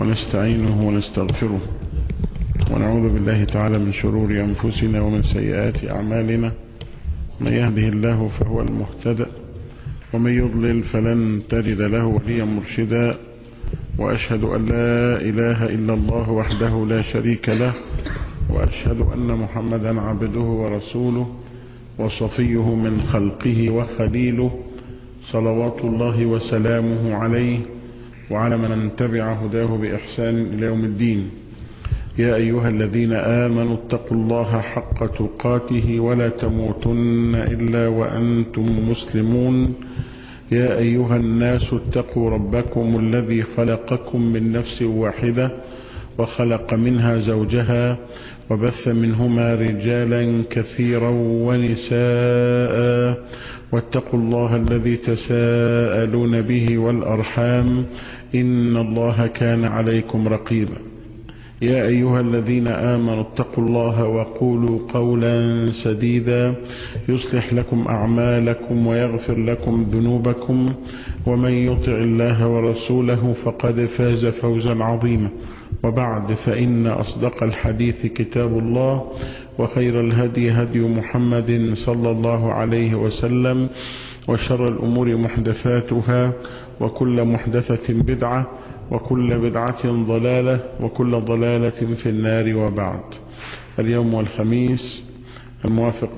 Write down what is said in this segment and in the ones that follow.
ونستعينه ونستغفره ونعوذ بالله تعالى من شرور أنفسنا ومن سيئات أعمالنا. من يهده الله فهو المهتدى ومن يضلل فلن تجد له وليا مرشدا. وأشهد أن لا إله إلا الله وحده لا شريك له، وأشهد أن محمدا عبده ورسوله وصفيه من خلقه وخليله، صلوات الله وسلامه عليه وعلى من تبع هداه بإحسان إلى يوم الدين. يا أيها الذين آمنوا اتقوا الله حق تقاته ولا تموتن إلا وأنتم مسلمون. يا أيها الناس اتقوا ربكم الذي خلقكم من نفس واحدة وخلق منها زوجها وبث منهما رجالا كثيرا ونساء، واتقوا الله الذي تساءلون به والأرحام إن الله كان عليكم رقيبا. يا أيها الذين آمنوا اتقوا الله وقولوا قولا سديدا يصلح لكم أعمالكم ويغفر لكم ذنوبكم، ومن يطع الله ورسوله فقد فاز فوزا عظيما. وبعد، فإن أصدق الحديث كتاب الله، وخير الهدي هدي محمد صلى الله عليه وسلم، وشر الأمور محدثاتها، وكل محدثة بدعة، وكل بدعة ضلالة، وكل ضلالة في النار. وبعد، اليوم والخميس الموافق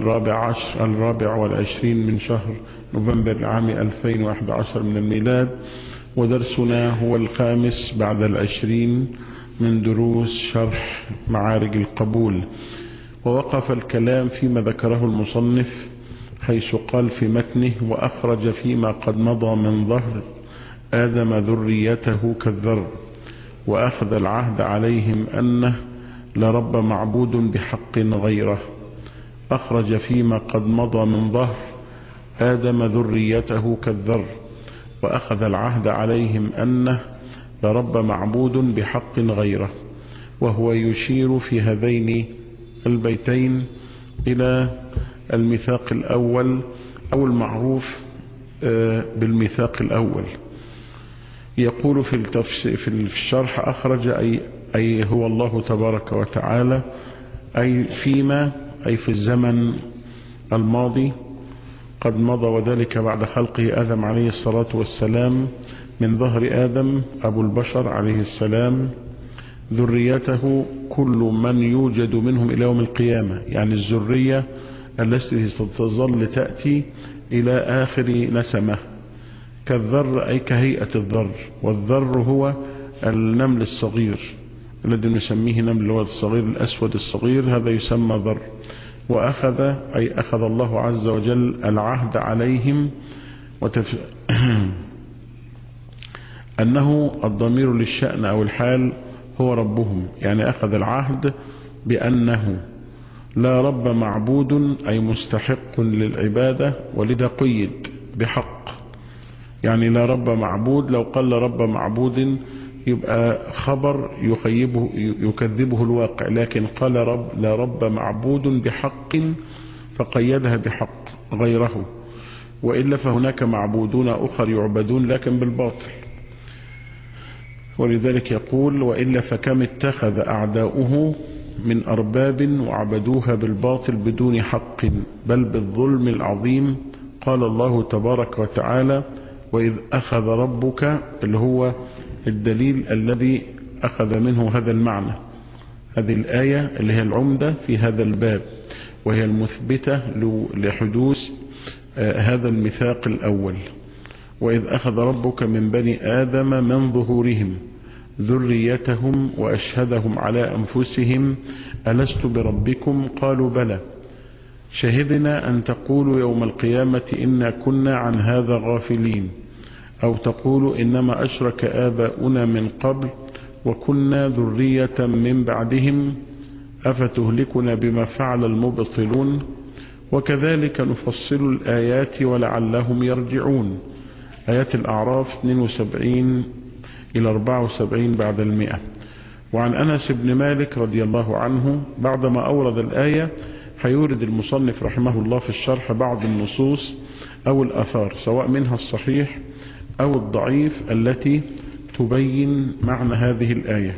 24 من شهر نوفمبر عام 2011 من الميلاد، ودرسنا هو الخامس بعد 20 من دروس شرح معارج القبول. ووقف الكلام فيما ذكره المصنف حيث قال في متنه: وأخرج فيما قد مضى من ظهر آدم ذريته كالذر، وأخذ العهد عليهم أنه لرب معبود بحق غيره. أخرج فيما قد مضى من ظهر آدم ذريته كالذر، وأخذ العهد عليهم أنه لرب معبود بحق غيره. وهو يشير في هذين البيتين إلى الميثاق الأول أو المعروف بالميثاق الأول. يقول في الشرح: أخرج أي هو الله تبارك وتعالى، أي فيما أي في الزمن الماضي قد مضى، وذلك بعد خلقه آدم عليه الصلاة والسلام من ظهر آدم أبو البشر عليه السلام ذريته كل من يوجد منهم إلى يوم القيامة، يعني الذرية التي ستظل تأتي إلى آخر نسمة. كالذر أي كهيئة الذر، والذر هو النمل الصغير الذي نسميه نمل الولد الصغير الأسود الصغير، هذا يسمى ذر. وأخذ أي أخذ الله عز وجل العهد عليهم، أنه الضمير للشأن أو الحال هو ربهم، يعني أخذ العهد بأنه لا رب معبود أي مستحق للعبادة، ولذا قيد بحق، يعني لا رب معبود. لو قال رب معبود يبقى خبر يكذبه الواقع، لكن قال لا رب معبود بحق فقيدها بحق غيره، وإلا فهناك معبودون أخر يعبدون لكن بالباطل. ولذلك يقول: وإلا فكم اتخذ أعداؤه من أرباب وعبدوها بالباطل بدون حق بل بالظلم العظيم. قال الله تبارك وتعالى: وإذ أخذ ربك، اللي هو الدليل الذي أخذ منه هذا المعنى. هذه الآية اللي هي العمدة في هذا الباب، وهي المثبتة لحدوث هذا الميثاق الأول. وإذ أخذ ربك من بني آدم من ظهورهم ذريتهم وأشهدهم على أنفسهم ألست بربكم قالوا بلى شهدنا أن تقولوا يوم القيامة إنا كنا عن هذا غافلين، أو تقولوا إنما أشرك آباؤنا من قبل وكنا ذرية من بعدهم أفتهلكنا بما فعل المبطلون وكذلك نفصل الآيات ولعلهم يرجعون. آيات الأعراف 72 إلى 74 بعد 100. وعن أنس بن مالك رضي الله عنه بعدما أورد الآية هيورد المصنف رحمه الله في الشرح بعض النصوص أو الأثار، سواء منها الصحيح أو الضعيف، التي تبين معنى هذه الآية.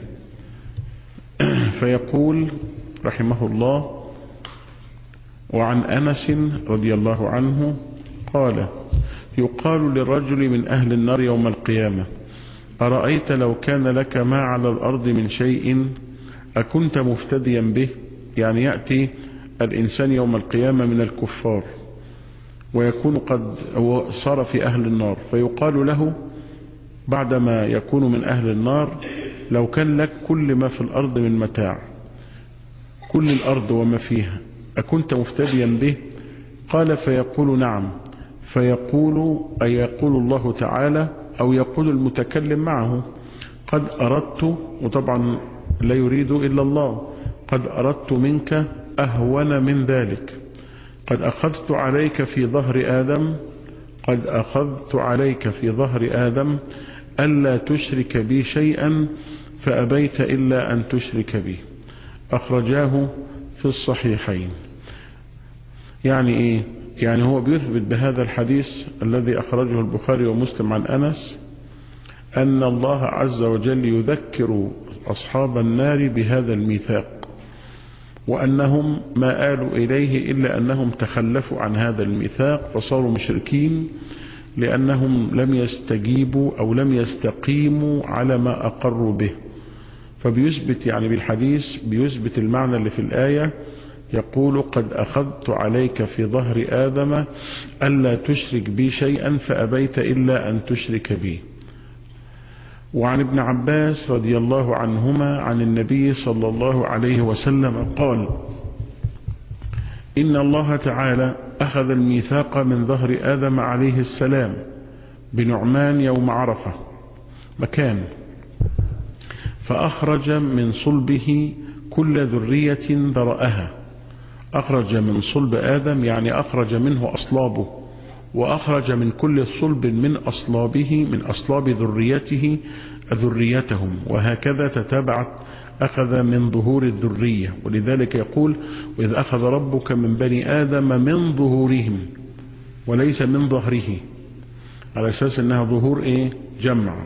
فيقول رحمه الله: وعن أنس رضي الله عنه قال: يقال للرجل من أهل النار يوم القيامة: أرأيت لو كان لك ما على الأرض من شيء أكنت مفتديا به؟ يعني يأتي الإنسان يوم القيامة من الكفار ويكون قد صار في أهل النار، فيقال له بعدما يكون من أهل النار: لو كان لك كل ما في الأرض من متاع، كل الأرض وما فيها، أكنت مفتديا به؟ قال: فيقول: نعم. فيقول، أي يقول الله تعالى أو يقول المتكلم معه: قد أردت، وطبعا لا يريد إلا الله، قد أردت منك أهون من ذلك، قد أخذت عليك في ظهر آدم، قد أخذت عليك في ظهر آدم ألا تشرك بي شيئا فأبيت إلا أن تشرك بي. أخرجاه في الصحيحين. يعني إيه؟ يعني هو بيثبت بهذا الحديث الذي أخرجه البخاري ومسلم عن أنس أن الله عز وجل يذكر أصحاب النار بهذا الميثاق، وأنهم ما آلوا إليه إلا أنهم تخلفوا عن هذا الميثاق فصاروا مشركين، لأنهم لم يستجيبوا أو لم يستقيموا على ما أقروا به. فبيثبت يعني بالحديث بيثبت المعنى اللي في الآية، يقول: قد أخذت عليك في ظهر آدم ألا تشرك بي شيئا فأبيت إلا أن تشرك بي. وعن ابن عباس رضي الله عنهما عن النبي صلى الله عليه وسلم قال: إن الله تعالى أخذ الميثاق من ظهر آدم عليه السلام بنعمان يوم عرفة مكان، فأخرج من صلبه كل ذرية ذرأها. أخرج من صلب آدم يعني أخرج منه أصلابه، وأخرج من كل صلب من أصلابه من أصلاب ذريته ذريتهم، وهكذا تتابعت، أخذ من ظهور الذرية. ولذلك يقول: وإذ أخذ ربك من بني آدم من ظهورهم وليس من ظهره، على أساس أنها ظهور جمع.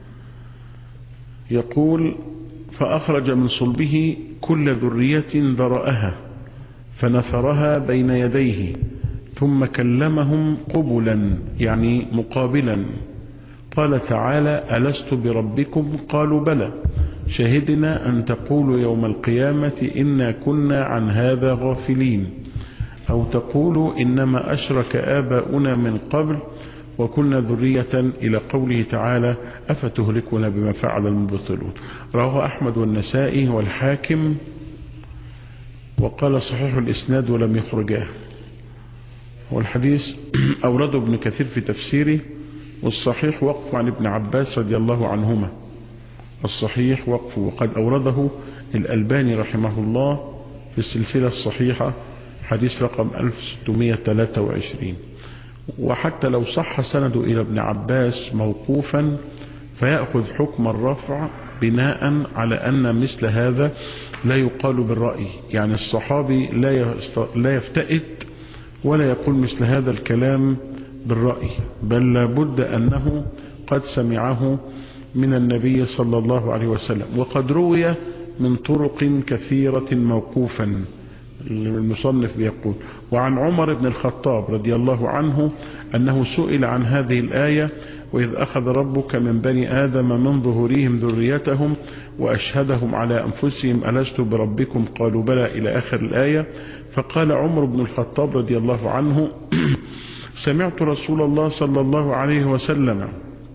يقول: فأخرج من صلبه كل ذرية ذرأها فنثرها بين يديه ثم كلمهم قبلا يعني مقابلا. قال تعالى: ألست بربكم؟ قالوا بلى، شهدنا أن تقولوا يوم القيامة إنا كنا عن هذا غافلين، أو تقولوا إنما أشرك آباؤنا من قبل وكنا ذرية، إلى قوله تعالى: أفتهلكنا بما فعل المبطلون. رواه أحمد والنسائي والحاكم، وقال صحيح الإسناد ولم يخرجاه. والحديث أورده ابن كثير في تفسيره، والصحيح وقف عن ابن عباس رضي الله عنهما، الصحيح وقف، وقد أورده الألباني رحمه الله في السلسلة الصحيحة حديث رقم 1623. وحتى لو صح سنده إلى ابن عباس موقوفا فيأخذ حكم الرفع بناء على أن مثل هذا لا يقال بالرأي، يعني الصحابي لا يفتئت ولا يقول مثل هذا الكلام بالرأي، بل لابد أنه قد سمعه من النبي صلى الله عليه وسلم. وقد روي من طرق كثيرة موقوفا. المصنف بيقول: وعن عمر بن الخطاب رضي الله عنه أنه سئل عن هذه الآية: وإذ أخذ ربك من بني آدم من ظهورهم ذريتهم وأشهدهم على أنفسهم ألست بربكم؟ قالوا بلى، إلى آخر الآية. فقال عمر بن الخطاب رضي الله عنه: سمعت رسول الله صلى الله عليه وسلم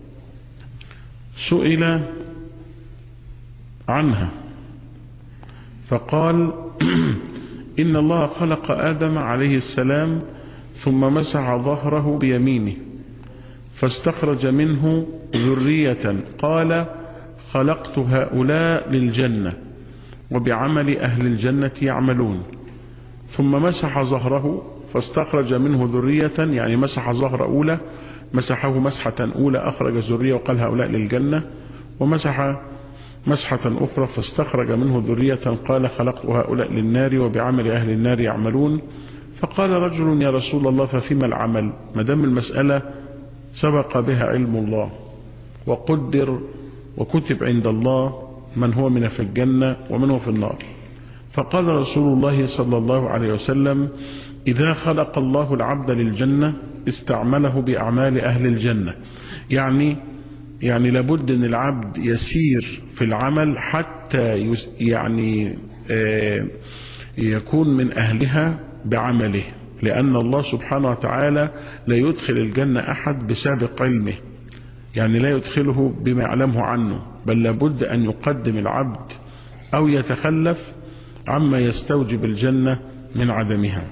سئل عنها فقال: إن الله خلق آدم عليه السلام ثم مسح ظهره بيمينه فاستخرج منه ذرية، قال: خلقت هؤلاء للجنة وبعمل أهل الجنة يعملون. ثم مسح ظهره فاستخرج منه ذرية، يعني مسح ظهر أولى، مسحه مسحة أولى أخرج ذرية وقال هؤلاء للجنة، ومسح مسحة أخرى فاستخرج منه ذرية قال: خلقت هؤلاء للنار وبعمل أهل النار يعملون. فقال رجل: يا رسول الله ففيما العمل؟ ما دام المسألة سبق بها علم الله وقدر وكتب عند الله من هو من في الجنة ومن هو في النار. فقال رسول الله صلى الله عليه وسلم: إذا خلق الله العبد للجنة استعمله بأعمال أهل الجنة. يعني لابد أن العبد يسير في العمل حتى يكون من أهلها بعمله، لأن الله سبحانه وتعالى لا يدخل الجنة أحد بسابق علمه، يعني لا يدخله بما يعلمه عنه، بل لابد أن يقدم العبد أو يتخلف عما يستوجب الجنة من عدمها.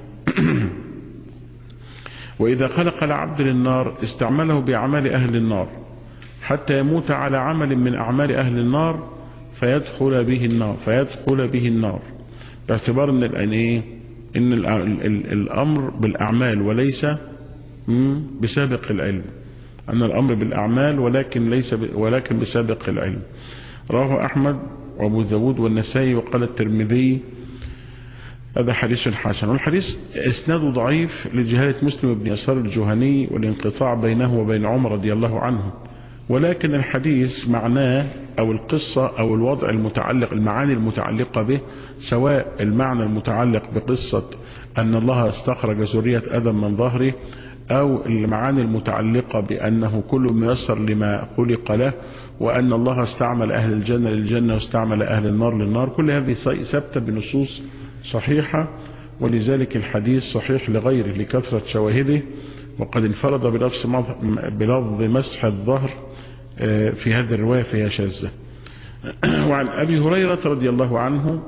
وإذا خلق العبد للنار استعمله بأعمال أهل النار حتى يموت على عمل من أعمال أهل النار فيدخل به النار باعتبار إن الأمر بالأعمال وليس بسابق العلم، أن الأمر بالأعمال ولكن بسابق العلم. رواه أحمد وأبو داود والنسائي وقال الترمذي هذا حديث حسن. والحديث اسناده ضعيف لجهالة مسلم بن يسار الجهني والانقطاع بينه وبين عمر رضي الله عنه، ولكن الحديث معناه أو القصة أو الوضع المعاني المتعلقة به، سواء المعنى المتعلق بقصة أن الله استخرج ذرية آدم من ظهره، أو المعاني المتعلقة بأنه كل ميسر لما خلق له، وأن الله استعمل أهل الجنة للجنة واستعمل أهل النار للنار، كل هذه ثابتة بنصوص صحيحة، ولذلك الحديث صحيح لغيره لكثرة شواهده، وقد انفرد بلفظ مسح الظهر في هذه الرواية فهي شاذة. وعن أبي هريرة رضي الله عنه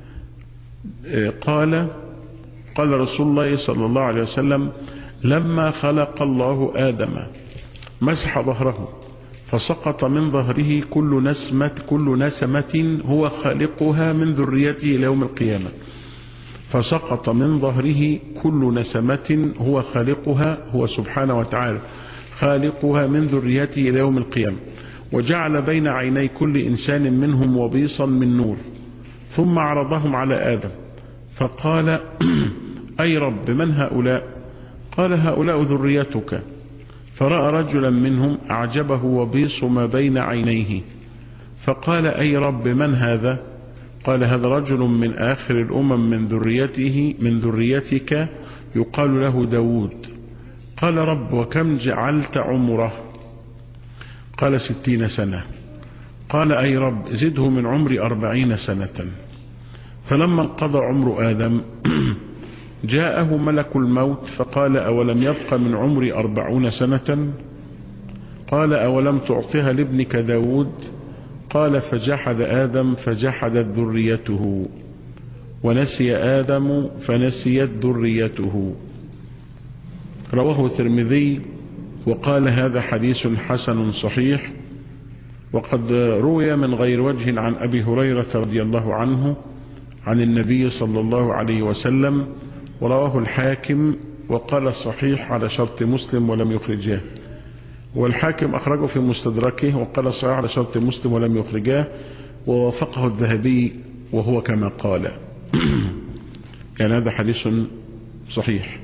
قال رسول الله صلى الله عليه وسلم: لما خلق الله آدم مسح ظهره فسقط من ظهره كل نسمة هو خالقها من ذريته إلى يوم القيامة. فسقط من ظهره كل نسمة هو خالقها، هو سبحانه وتعالى خالقها من ذريته إلى يوم القيامة، وجعل بين عيني كل إنسان منهم وبيصا من نور، ثم عرضهم على آدم فقال: أي رب من هؤلاء؟ قال: هؤلاء ذريتك. فرأى رجلا منهم أعجبه وبيص ما بين عينيه فقال: أي رب من هذا؟ قال: هذا رجل من آخر الأمم من ذريتك يقال له داود. قال: رب وكم جعلت عمره؟ قال: 60 سنة. قال: أي رب زده من عمري 40 سنة. فلما انقضى عمر آدم جاءه ملك الموت فقال: أولم يبق من عمري 40 سنة؟ قال: أولم تعطيها لابنك داود؟ قال: فجحد آدم فجحدت ذريته، ونسي آدم فنسيت ذريته. رواه الترمذي وقال: هذا حديث حسن صحيح. وقد روي من غير وجه عن أبي هريرة رضي الله عنه عن النبي صلى الله عليه وسلم، ورواه الحاكم وقال صحيح على شرط مسلم ولم يخرجاه، والحاكم أخرجه في مستدركه وقال صحيح على شرط مسلم ولم يخرجاه، ووافقه الذهبي وهو كما قال. يعني هذا حديث صحيح.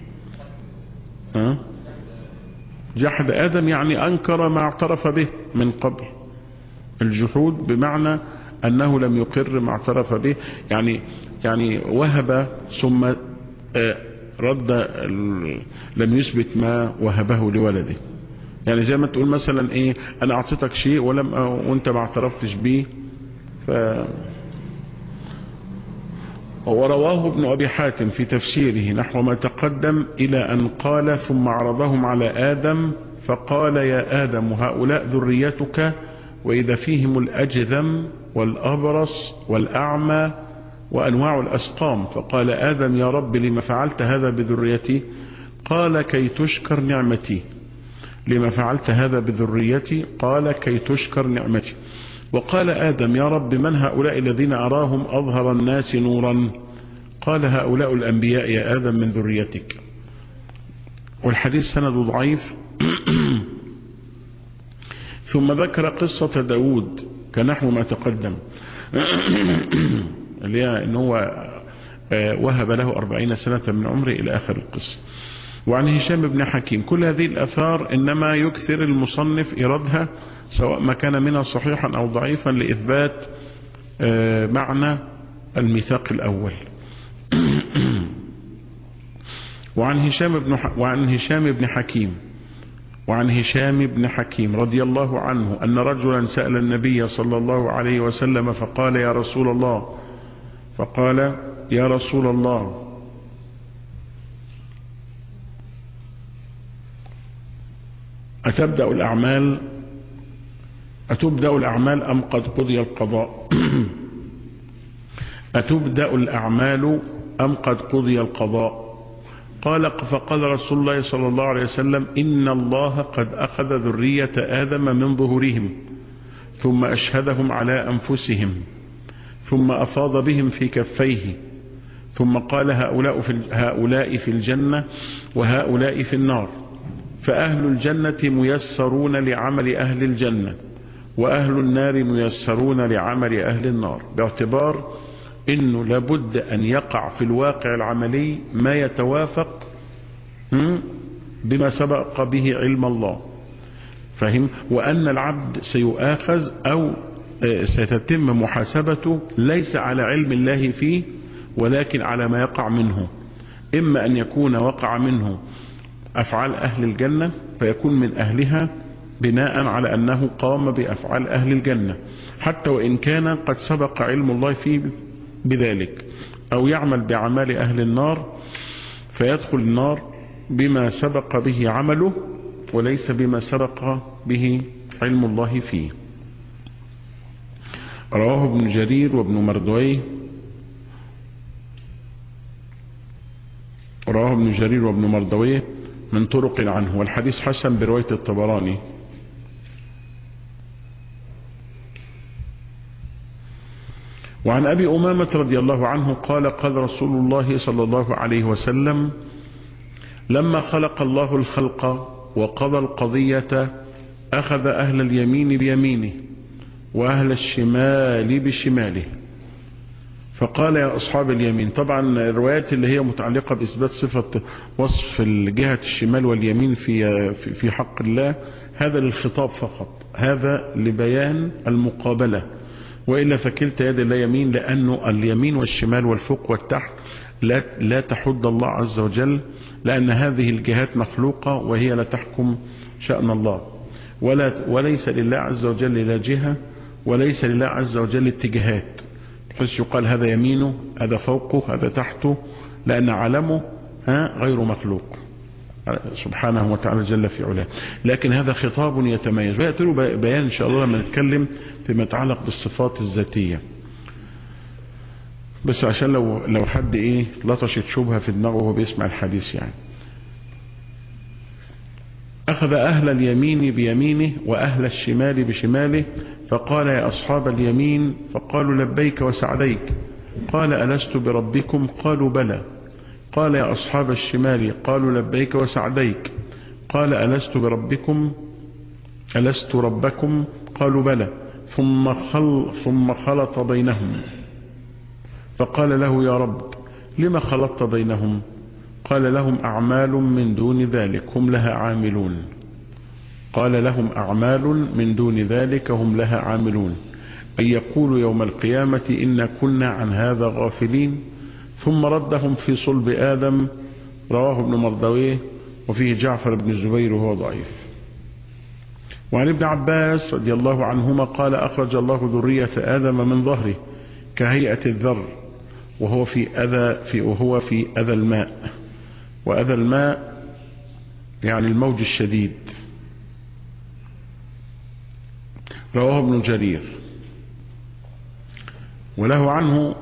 جحد آدم يعني أنكر ما اعترف به من قبل. الجحود بمعنى أنه لم يقر ما اعترف به، يعني وهب ثم رد، لم يثبت ما وهبه لولده. يعني زي ما تقول مثلا أنا أعطيتك شيء وانت ما اعترفتش به. ورواه ابن أبي حاتم في تفسيره نحو ما تقدم إلى أن قال: ثم عرضهم على آدم فقال: يا آدم هؤلاء ذريتك، وإذا فيهم الأجذم والأبرص والأعمى وأنواع الأسقام. فقال آدم: يا رب لما فعلت هذا بذريتي؟ قال: كي تشكر نعمتي. لما فعلت هذا بذريتي؟ قال: كي تشكر نعمتي. وقال آدم: يا رب من هؤلاء الذين أراهم أظهر الناس نورا؟ قال: هؤلاء الأنبياء يا آدم من ذريتك. والحديث سند ضعيف. ثم ذكر قصة داود كنحو ما تقدم، اللي هي إن هو وهب له 40 سنة من عمره إلى آخر القصة. وعن هشام بن حكيم. كل هذه الآثار إنما يكثر المصنف إيرادها سواء ما كان منها صحيحا أو ضعيفا لإثبات معنى الميثاق الأول. وعن هشام بن حكيم رضي الله عنه أن رجلا سأل النبي صلى الله عليه وسلم فقال يا رسول الله أتبدأ الأعمال أم قد قضي القضاء؟ أتبدأ الأعمال أم قد قضي القضاء؟ فقال رسول الله صلى الله عليه وسلم إن الله قد أخذ ذرية آدم من ظهورهم ثم أشهدهم على أنفسهم ثم أفاض بهم في كفيه ثم قال هؤلاء في الجنة وهؤلاء في النار، فأهل الجنة ميسرون لعمل أهل الجنة وأهل النار ميسرون لعمل أهل النار، باعتبار إنه لابد أن يقع في الواقع العملي ما يتوافق بما سبق به علم الله، فهم؟ وأن العبد سيؤاخذ أو ستتم محاسبته ليس على علم الله فيه ولكن على ما يقع منه، إما أن يكون وقع منه أفعال أهل الجنة فيكون من أهلها بناء على أنه قام بأفعال أهل الجنة حتى وإن كان قد سبق علم الله فيه بذلك، أو يعمل بأعمال أهل النار فيدخل النار بما سبق به عمله وليس بما سبق به علم الله فيه. رواه ابن جرير وابن مردويه من طرق عنه، والحديث حسن برواية الطبراني. وعن أبي أمامة رضي الله عنه قال رسول الله صلى الله عليه وسلم لما خلق الله الخلق وقضى القضية أخذ أهل اليمين بيمينه وأهل الشمال بشماله فقال يا أصحاب اليمين. طبعا الروايات اللي هي متعلقة بإثبات صفة وصف الجهة الشمال واليمين في حق الله هذا للخطاب فقط، هذا لبيان المقابلة، وإلا فكلتا يد لا يمين، لأنه اليمين والشمال والفوق والتحت لا تحد الله عز وجل، لأن هذه الجهات مخلوقة وهي لا تحكم شأن الله، وليس لله عز وجل لا جهة وليس لله عز وجل اتجاهات بحيث يقال هذا يمينه هذا فوقه هذا تحته، لأن علمه غير مخلوق سبحانه وتعالى جل في علاه. لكن هذا خطاب يتميز ويأتي له بيان إن شاء الله لما نتكلم فيما يتعلق بالصفات الذاتية، بس عشان لو حد لطشت شبهة في دماغه وهو بيسمع الحديث يعني. أخذ أهل اليمين بيمينه وأهل الشمال بشماله فقال يا أصحاب اليمين فقالوا لبيك وسعديك، قال ألست بربكم؟ قالوا بلى. قال يا أصحاب الشمال قالوا لبيك وسعديك، قال ألست بربكم؟ ألست ربكم؟ قالوا بلى. ثم خلط بينهم فقال له يا رب لما خلطت بينهم؟ قال لهم أعمال من دون ذلك هم لها عاملون. قال لهم أعمال من دون ذلك هم لها عاملون، أن يقولوا يوم القيامة إنا كنا عن هذا غافلين، ثم ردهم في صلب آدم. رواه ابن مردويه وفيه جعفر بن الزبير وهو ضعيف. وعن ابن عباس رضي الله عنهما قال أخرج الله ذرية آدم من ظهره كهيئة الذر وهو في أذى الماء، وأذى الماء يعني الموج الشديد. رواه ابن جرير. وله عنه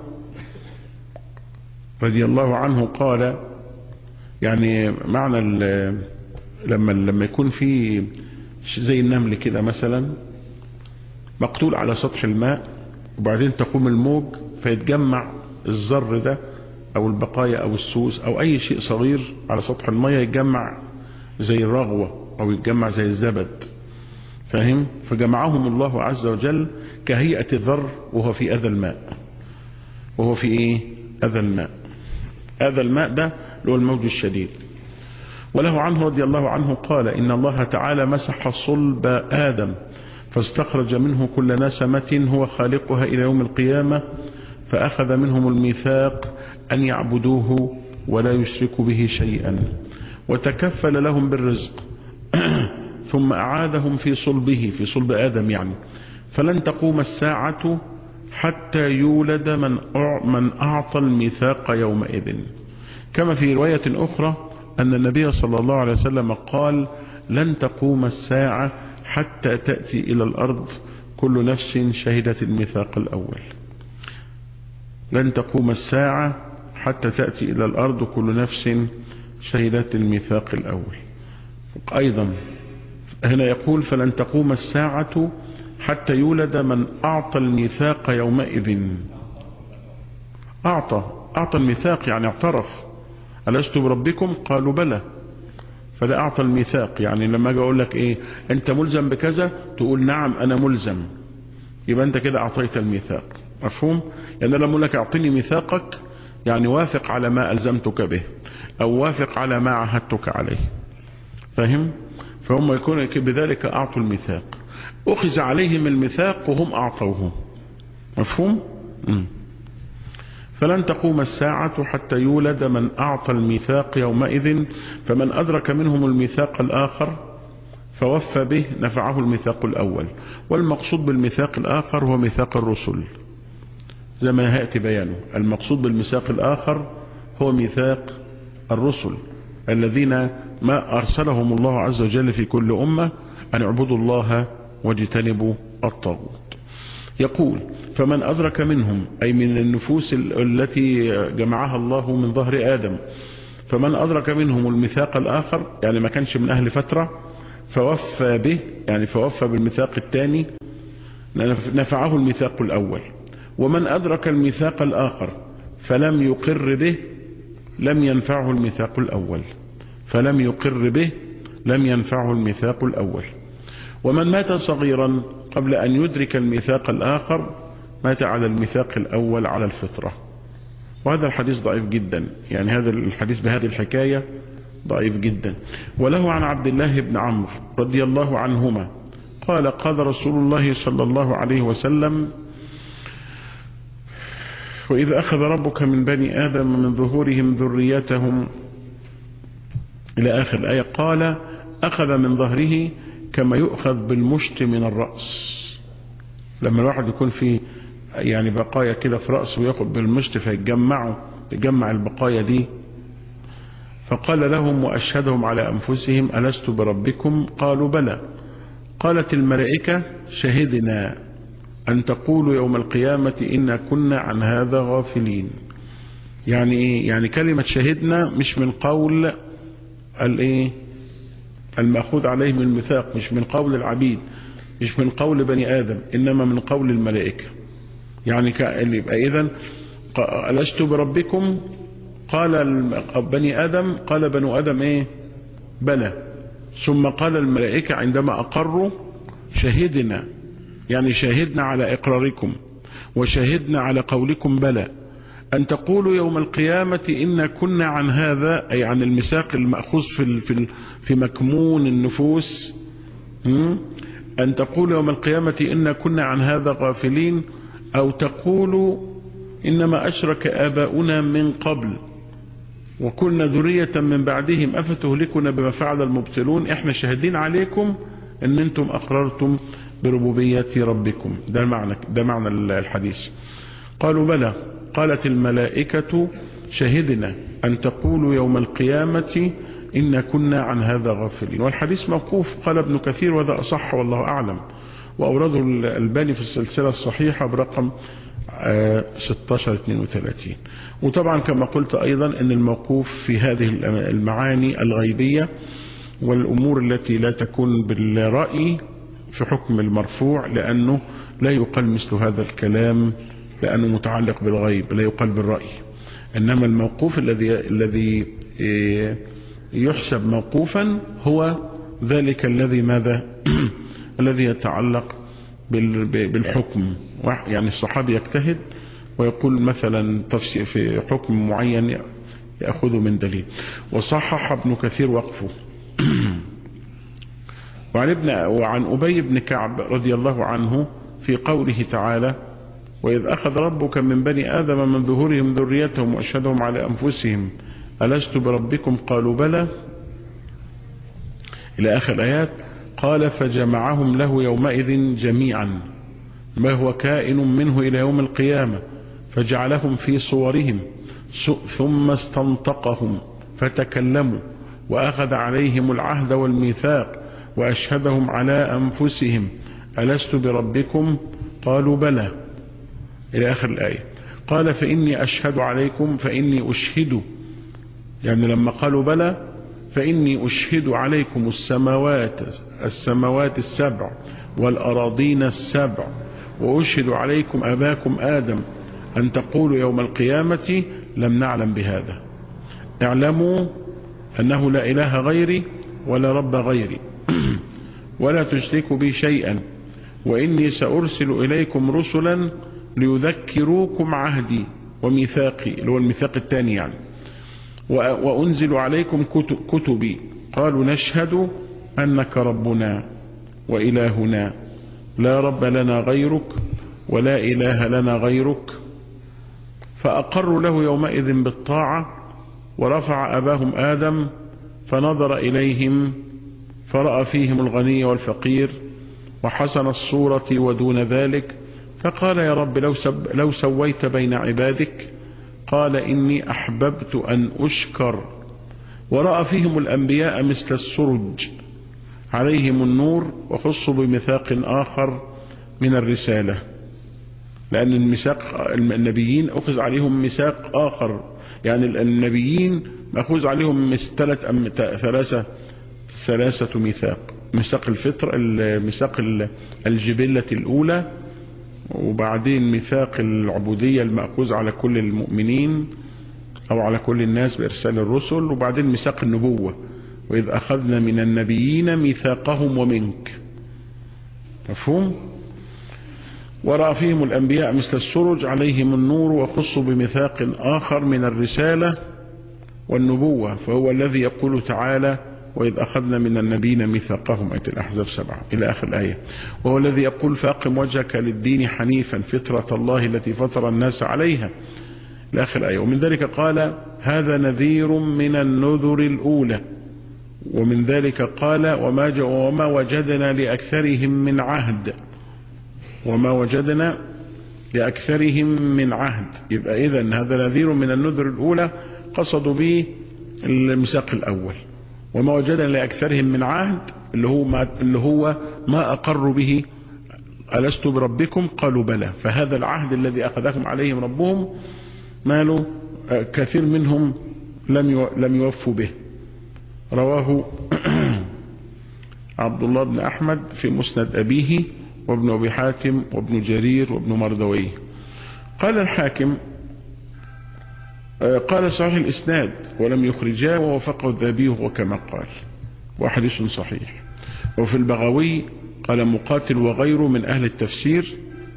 رضي الله عنه قال يعني معنى لما يكون في زي النمل كده مثلا مقتول على سطح الماء وبعدين تقوم الموج فيتجمع الذر ده او البقايا او السوس او اي شيء صغير على سطح المية يتجمع زي الرغوة او يتجمع زي الزبد، فاهم؟ فجمعهم الله عز وجل كهيئة الذر وهو في أذى الماء. أذى الماء ده اللي هو الموج الشديد. وله عنه رضي الله عنه قال إن الله تعالى مسح صلب آدم فاستخرج منه كل نسمة هو خالقها إلى يوم القيامة، فأخذ منهم الميثاق أن يعبدوه ولا يشركوا به شيئا، وتكفل لهم بالرزق ثم أعادهم في صلبه، في صلب آدم يعني. فلن تقوم الساعة حتى يولد من أعطى الميثاق يومئذ. كما في رواية أخرى أن النبي صلى الله عليه وسلم قال لن تقوم الساعة حتى تأتي إلى الأرض كل نفس شهدت الميثاق الأول. لن تقوم الساعة حتى تأتي إلى الأرض كل نفس شهدت الميثاق الأول. أيضا هنا يقول فلن تقوم الساعة حتى يولد من أعطى الميثاق يومئذ. أعطى الميثاق يعني اعترف، ألست بربكم قالوا بلى، فده أعطى الميثاق. يعني لما أجي أقول لك إيه أنت ملزم بكذا تقول نعم أنا ملزم، يبقى أنت كده أعطيت الميثاق. مفهوم؟ يعني لما أقول لك أعطيني ميثاقك يعني وافق على ما ألزمتك به أو وافق على ما عهدتك عليه. فهم؟ فهم يكون بذلك أعطوا الميثاق، أخذ عليهم الميثاق وهم أعطوه. مفهوم؟ فلن تقوم الساعة حتى يولد من أعطى الميثاق يومئذ، فمن أدرك منهم الميثاق الآخر فوفى به نفعه الميثاق الأول. والمقصود بالميثاق الآخر هو ميثاق الرسل زي ما يأتي بيانه. المقصود بالميثاق الآخر هو ميثاق الرسل الذين ما أرسلهم الله عز وجل في كل أمة أن اعبدوا الله واجتنبوا الطاغوت. يقول فمن أدرك منهم أي من النفوس التي جمعها الله من ظهر آدم، فمن أدرك منهم الميثاق الآخر يعني ما كانش من أهل فترة فوفى به، يعني فوفى بالميثاق الثاني نفعه الميثاق الأول. ومن أدرك الميثاق الآخر فلم يقر به لم ينفعه الميثاق الأول، فلم يقر به لم ينفعه الميثاق الأول. ومن مات صغيرا قبل أن يدرك الميثاق الآخر مات على الميثاق الأول على الفطرة. وهذا الحديث ضعيف جدا، يعني هذا الحديث بهذه الحكاية ضعيف جدا. وله عن عبد الله بن عمرو رضي الله عنهما قال قال رسول الله صلى الله عليه وسلم وإذ أخذ ربك من بني آدم من ظهورهم ذريتهم إلى آخر الآية قال أخذ من ظهره كما يؤخذ بالمشط من الرأس. لما الواحد يكون في يعني بقايا كده في رأسه ويأخذ بالمشط فيجمع البقايا دي. فقال لهم وأشهدهم على أنفسهم ألست بربكم قالوا بلى. قالت الملائكة شهدنا أن تقولوا يوم القيامة إنا كنا عن هذا غافلين. يعني إيه؟ يعني كلمة شهدنا مش من قول المأخوذ عليه من الميثاق، مش من قول العبيد، مش من قول بني آدم، إنما من قول الملائكة. يعني يبقى إذن ألست بربكم قال بني آدم قال بنو آدم إيه بلى، ثم قال الملائكة عندما أقروا شهدنا، يعني شهدنا على إقراركم وشهدنا على قولكم بلى أن تقولوا يوم القيامة إنا كنا عن هذا، أي عن الميثاق المأخوذ في مكمون النفوس، أن تقولوا يوم القيامة إنا كنا عن هذا غافلين، أو تقولوا إنما أشرك آباؤنا من قبل وكنا ذرية من بعدهم أفتهلكنا بما فعل المبطلون. إحنا شاهدين عليكم أن أنتم أقررتم بربوبية ربكم. ده معنى الحديث. قالوا بلى. قالت الملائكة شهدنا أن تقولوا يوم القيامة إن كنا عن هذا غافلين. والحديث موقوف قال ابن كثير وذا أصح والله أعلم، وأورده الألباني في السلسلة الصحيحة برقم 1632. وطبعا كما قلت أيضا أن الموقوف في هذه المعاني الغيبية والأمور التي لا تكون بالرأي في حكم المرفوع، لأنه لا يقال مثل هذا الكلام لأنه متعلق بالغيب، لا يقال بالرأي. إنما الموقوف الذي يحسب موقوفا هو ذلك الذي ماذا الذي يتعلق بالحكم. يعني الصحابي يجتهد ويقول مثلا تفسير في حكم معين يأخذ من دليل. وصحح ابن كثير وقفه. وعن أبي بن كعب رضي الله عنه في قوله تعالى: وإذ أخذ ربك من بني آدم من ظهورهم ذريتهم وأشهدهم على أنفسهم ألست بربكم قالوا بلى، إلى آخر الآيات. قال: فجمعهم له يومئذ جميعا ما هو كائن منه إلى يوم القيامة، فجعلهم في صورهم ثم استنطقهم فتكلموا وأخذ عليهم العهد والميثاق وأشهدهم على أنفسهم ألست بربكم قالوا بلى، إلى آخر الآية. قال: فإني أشهد عليكم، فإني أشهد، يعني لما قالوا بلى فإني أشهد عليكم السماوات السبع والأراضين السبع، وأشهد عليكم أباكم آدم أن تقولوا يوم القيامة لم نعلم بهذا، اعلموا أنه لا إله غيري ولا رب غيري ولا تشركوا بي شيئا، وإني سأرسل إليكم رسلا ليذكروكم عهدي وميثاقي، اللي هو الميثاق الثاني يعني، وأنزل عليكم كتبي. قالوا: نشهد أنك ربنا وإلهنا لا رب لنا غيرك ولا إله لنا غيرك. فأقروا له يومئذ بالطاعة، ورفع أباهم آدم فنظر إليهم فرأى فيهم الغني والفقير وحسن الصورة ودون ذلك، فقال: يا رب لو سويت بين عبادك. قال: إني أحببت أن أشكر. ورأى فيهم الأنبياء مثل السرج عليهم النور، وخصوا بميثاق آخر من الرسالة، لأن النبيين أخذ عليهم ميثاق آخر، يعني النبيين مأخوذ عليهم ثلاثة ميثاق: ميثاق الفطر، ميثاق الجبلة الأولى، وبعدين ميثاق العبودية المأخوذ على كل المؤمنين أو على كل الناس بإرسال الرسل، وبعدين ميثاق النبوة: وإذ أخذنا من النبيين ميثاقهم ومنك. مفهوم؟ ورأى فيهم الأنبياء مثل السرج عليهم النور، وخصوا بميثاق آخر من الرسالة والنبوة، فهو الذي يقول تعالى: وإذ أخذنا من النبيين ميثاقهم، آية الأحزاب 7 إلى آخر الآية. وهو الذي يقول: فأقم وجهك للدين حنيفا فطرة الله التي فطر الناس عليها، إلى آخر الآية. ومن ذلك قال: هذا نذير من النذر الأولى. ومن ذلك قال: وما وجدنا لأكثرهم من عهد، وما وجدنا لأكثرهم من عهد. يبقى إذن هذا نذير من النذر الأولى، قصدوا به الميثاق الأول. وما وجدنا لأكثرهم من عهد اللي هو ما أقر به ألست بربكم قالوا بلى. فهذا العهد الذي أخذهم عليهم ربهم ماله كثير منهم لم يوفوا به. رواه عبد الله بن أحمد في مسند أبيه، وابن أبي حاتم، وابن جرير، وابن مردويه. قال الحاكم: قال صحيح الإسناد ولم يخرجاه، ووافقه الذهبي وكما قال، وحديث صحيح. وفي البغوي قال مقاتل وغيره من أهل التفسير،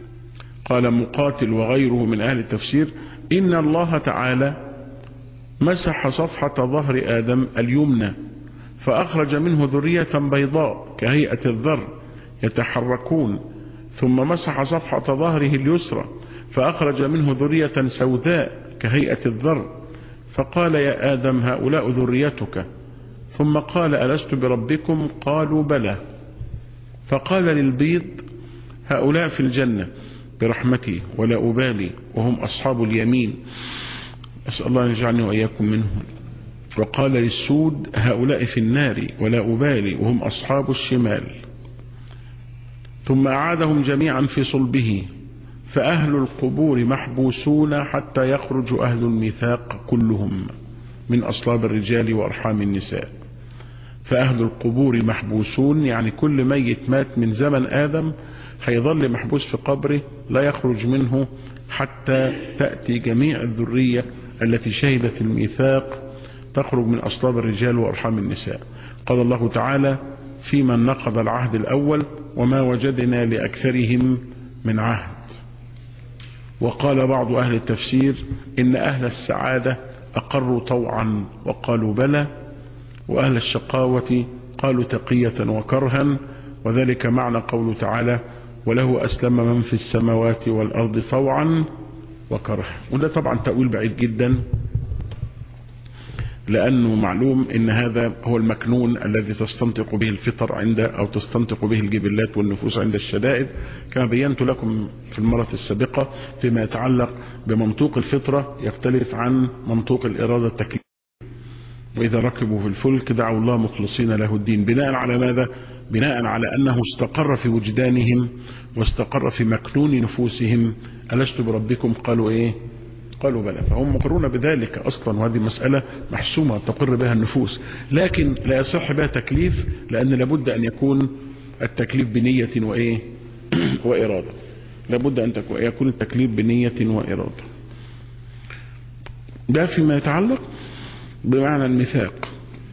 إن الله تعالى مسح صفحة ظهر آدم اليمنى فأخرج منه ذرية بيضاء كهيئة الذر يتحركون، ثم مسح صفحة ظهره اليسرى فأخرج منه ذرية سوداء كهيئة الذر، فقال: يا آدم هؤلاء ذريتك. ثم قال: ألست بربكم قالوا بلى. فقال للبيض: هؤلاء في الجنة برحمتي ولا أبالي وهم أصحاب اليمين، أسأل الله أن يجعلني وإياكم منهم. وقال للسود: هؤلاء في النار ولا أبالي وهم أصحاب الشمال. ثم أعادهم جميعا في صلبه، فأهل القبور محبوسون حتى يخرج أهل الميثاق كلهم من أصلاب الرجال وأرحام النساء. فأهل القبور محبوسون يعني كل ميت مات من زمن آدم هيظل محبوس في قبره لا يخرج منه حتى تأتي جميع الذرية التي شهدت الميثاق تخرج من أصلاب الرجال وأرحام النساء. قال الله تعالى في من نقض العهد الأول: وما وجدنا لأكثرهم من عهد. وقال بعض أهل التفسير: إن أهل السعادة أقروا طوعا وقالوا بلى، وأهل الشقاوة قالوا تقية وكرها، وذلك معنى قوله تعالى وله أسلم من في السماوات والأرض طوعا وكرها. وده طبعا تأويل بعيد جدا، لأنه معلوم إن هذا هو المكنون الذي تستنطق به الفطر عند أو تستنطق به الجبلات والنفوس عند الشدائد، كما بينت لكم في المرة السابقة فيما يتعلق بمنطوق الفطرة يختلف عن منطوق الإرادة التكليفية. وإذا ركبوا في الفلك دعوا الله مخلصين له الدين، بناء على ماذا؟ بناء على أنه استقر في وجدانهم واستقر في مكنون نفوسهم ألست بربكم؟ قالوا إيه؟ قالوا بلى. فهم مقرون بذلك أصلا، وهذه مسألة محسومة تقر بها النفوس، لكن لا يصح بها تكليف، لأن لابد أن يكون التكليف بنية وإيه؟ وإرادة. لابد أن يكون التكليف بنية وإرادة. ده فيما يتعلق بمعنى الميثاق،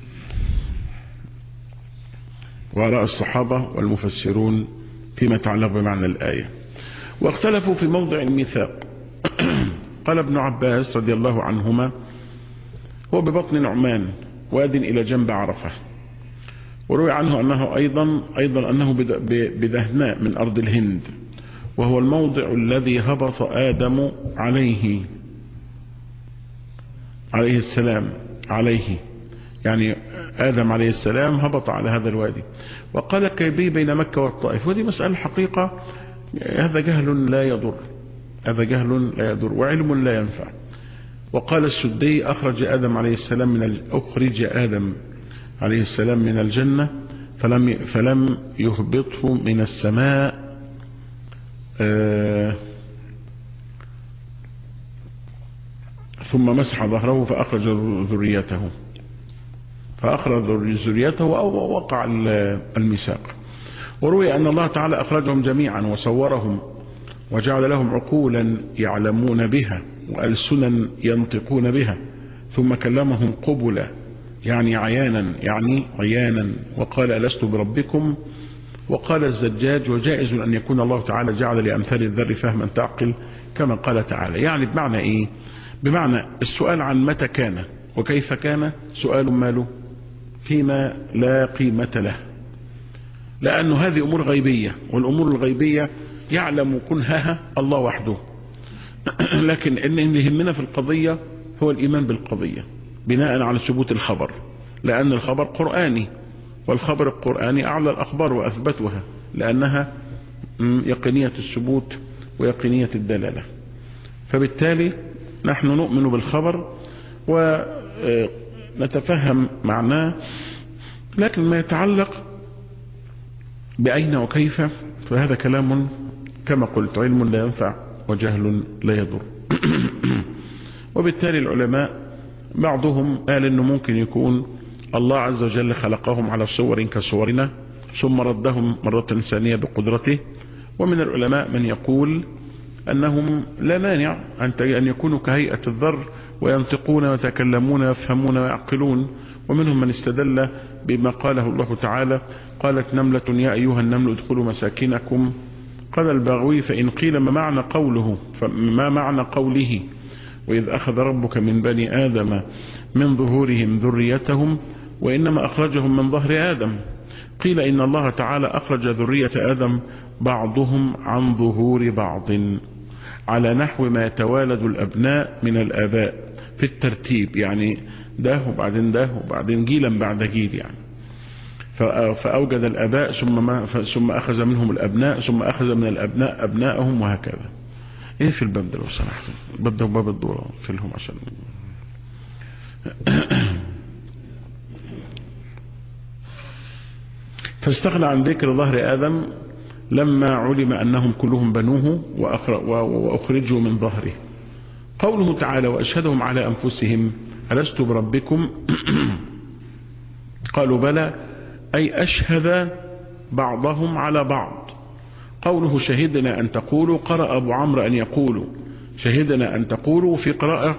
وآراء الصحابة والمفسرون فيما يتعلق بمعنى الآية. واختلفوا في موضع الميثاق. قال ابن عباس رضي الله عنهما هو ببطن نعمان واد إلى جنب عرفة، وروي عنه أنه أيضا أنه بدهناء من أرض الهند، وهو الموضع الذي هبط آدم عليه السلام يعني آدم عليه السلام هبط على هذا الوادي. وقال كيبي بين مكة والطائف، ودي مسألة حقيقة، هذا جهل لا يضر، وعلم لا ينفع. وقال السدي أخرج آدم عليه السلام من الجنة فلم يهبطه من السماء ثم مسح ظهره فأخرج ذريته ووقع الميثاق. وروي أن الله تعالى أخرجهم جميعا وصورهم وجعل لهم عقولا يعلمون بها وألسنا ينطقون بها، ثم كلمهم قبلا يعني عيانا وقال ألست بربكم. وقال الزجاج وجائز أن يكون الله تعالى جعل لأمثال الذر فهما تعقل كما قال تعالى. يعني بمعنى إيه؟ بمعنى السؤال عن متى كان وكيف كان سؤال ماله فيما لا قيمة له، لأنه هذه أمور غيبية، والأمور الغيبية يعلم كنهها الله وحده. لكن اللي يهمنا في القضية هو الإيمان بالقضية بناء على ثبوت الخبر، لأن الخبر قرآني، والخبر القرآني أعلى الأخبار وأثبتها، لأنها يقينية الثبوت ويقينية الدلالة. فبالتالي نحن نؤمن بالخبر ونتفهم معناه، لكن ما يتعلق بأين وكيف فهذا كلام كما قلت علم لا ينفع وجهل لا يضر. وبالتالي العلماء بعضهم قال انه ممكن يكون الله عز وجل خلقهم على صور كصورنا ثم ردهم مرة ثانية بقدرته. ومن العلماء من يقول أنهم لا مانع أن يكونوا كهيئة الذر وينطقون ويتكلمون ويفهمون ويعقلون. ومنهم من استدل بما قاله الله تعالى قالت نملة يا أيها النمل ادخلوا مساكنكم. قال الباغوي فإن قيل ما معنى قوله وإذ أخذ ربك من بني آدم من ظهورهم ذريتهم وإنما أخرجهم من ظهر آدم؟ قيل إن الله تعالى أخرج ذرية آدم بعضهم عن ظهور بعض على نحو ما يتوالد الأبناء من الآباء في الترتيب، يعني ده وبعدين ده وبعدين جيلا بعد جيل، يعني فأوجد الآباء ثم أخذ منهم الأبناء ثم أخذ من الأبناء أبنائهم وهكذا. إيه في الباب ده لو سمحت؟ الباب ده وباب الدورة في لهم عشان فاستغنى عن ذكر ظهر آدم لما علم أنهم كلهم بنوه وأخرجوا من ظهره. قوله تعالى وأشهدهم على أنفسهم ألست بربكم قالوا بلى، أي أشهد بعضهم على بعض. قوله شهدنا أن تقولوا قرأ أبو عمرو أن يقولوا، شهدنا أن تقولوا في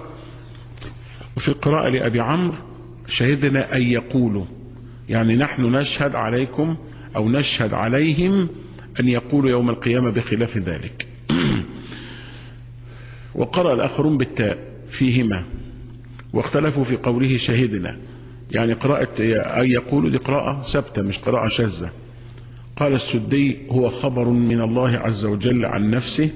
قراءة لأبي عمرو شهدنا أن يقولوا، يعني نحن نشهد عليكم أو نشهد عليهم أن يقولوا يوم القيامة بخلاف ذلك. وقرأ الآخرون بالتاء فيهما، واختلفوا في قوله شهدنا، يعني قراءة أن يقولوا دي قراءة ثابتة مش قراءة شاذة. قال السدي هو خبر من الله عز وجل عن نفسه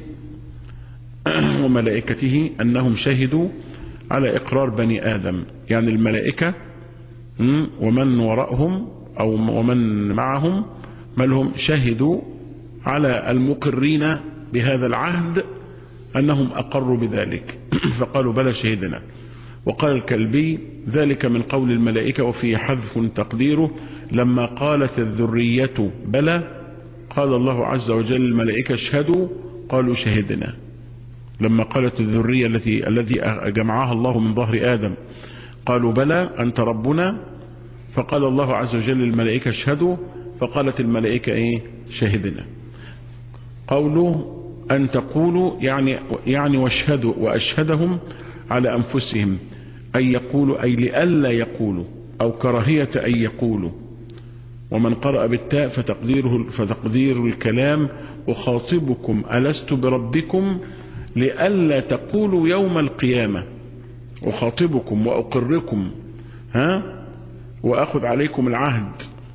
وملائكته أنهم شهدوا على إقرار بني آدم، يعني الملائكة ومن وراءهم أو ومن معهم مالهم شهدوا على المقرين بهذا العهد أنهم أقروا بذلك فقالوا بلى شهدنا. وقال الكلبي ذلك من قول الملائكة وفيه حذف تقديره لما قالت الذرية بلى قال الله عز وجل الملائكة اشهدوا قالوا شهدنا. لما قالت الذرية الذي جمعها الله من ظهر آدم قالوا بلى أنت ربنا، فقال الله عز وجل الملائكة اشهدوا فقالت الملائكة ايه شهدنا. قوله أن تقولوا يعني واشهدوا وأشهدهم على أنفسهم أن يقولوا أي لئلا يقولوا أو كراهية أن يقولوا. ومن قرأ بالتاء فتقدير الكلام أخاطبكم ألست بربكم لئلا تقولوا يوم القيامة، أخاطبكم وأقركم وأخذ عليكم العهد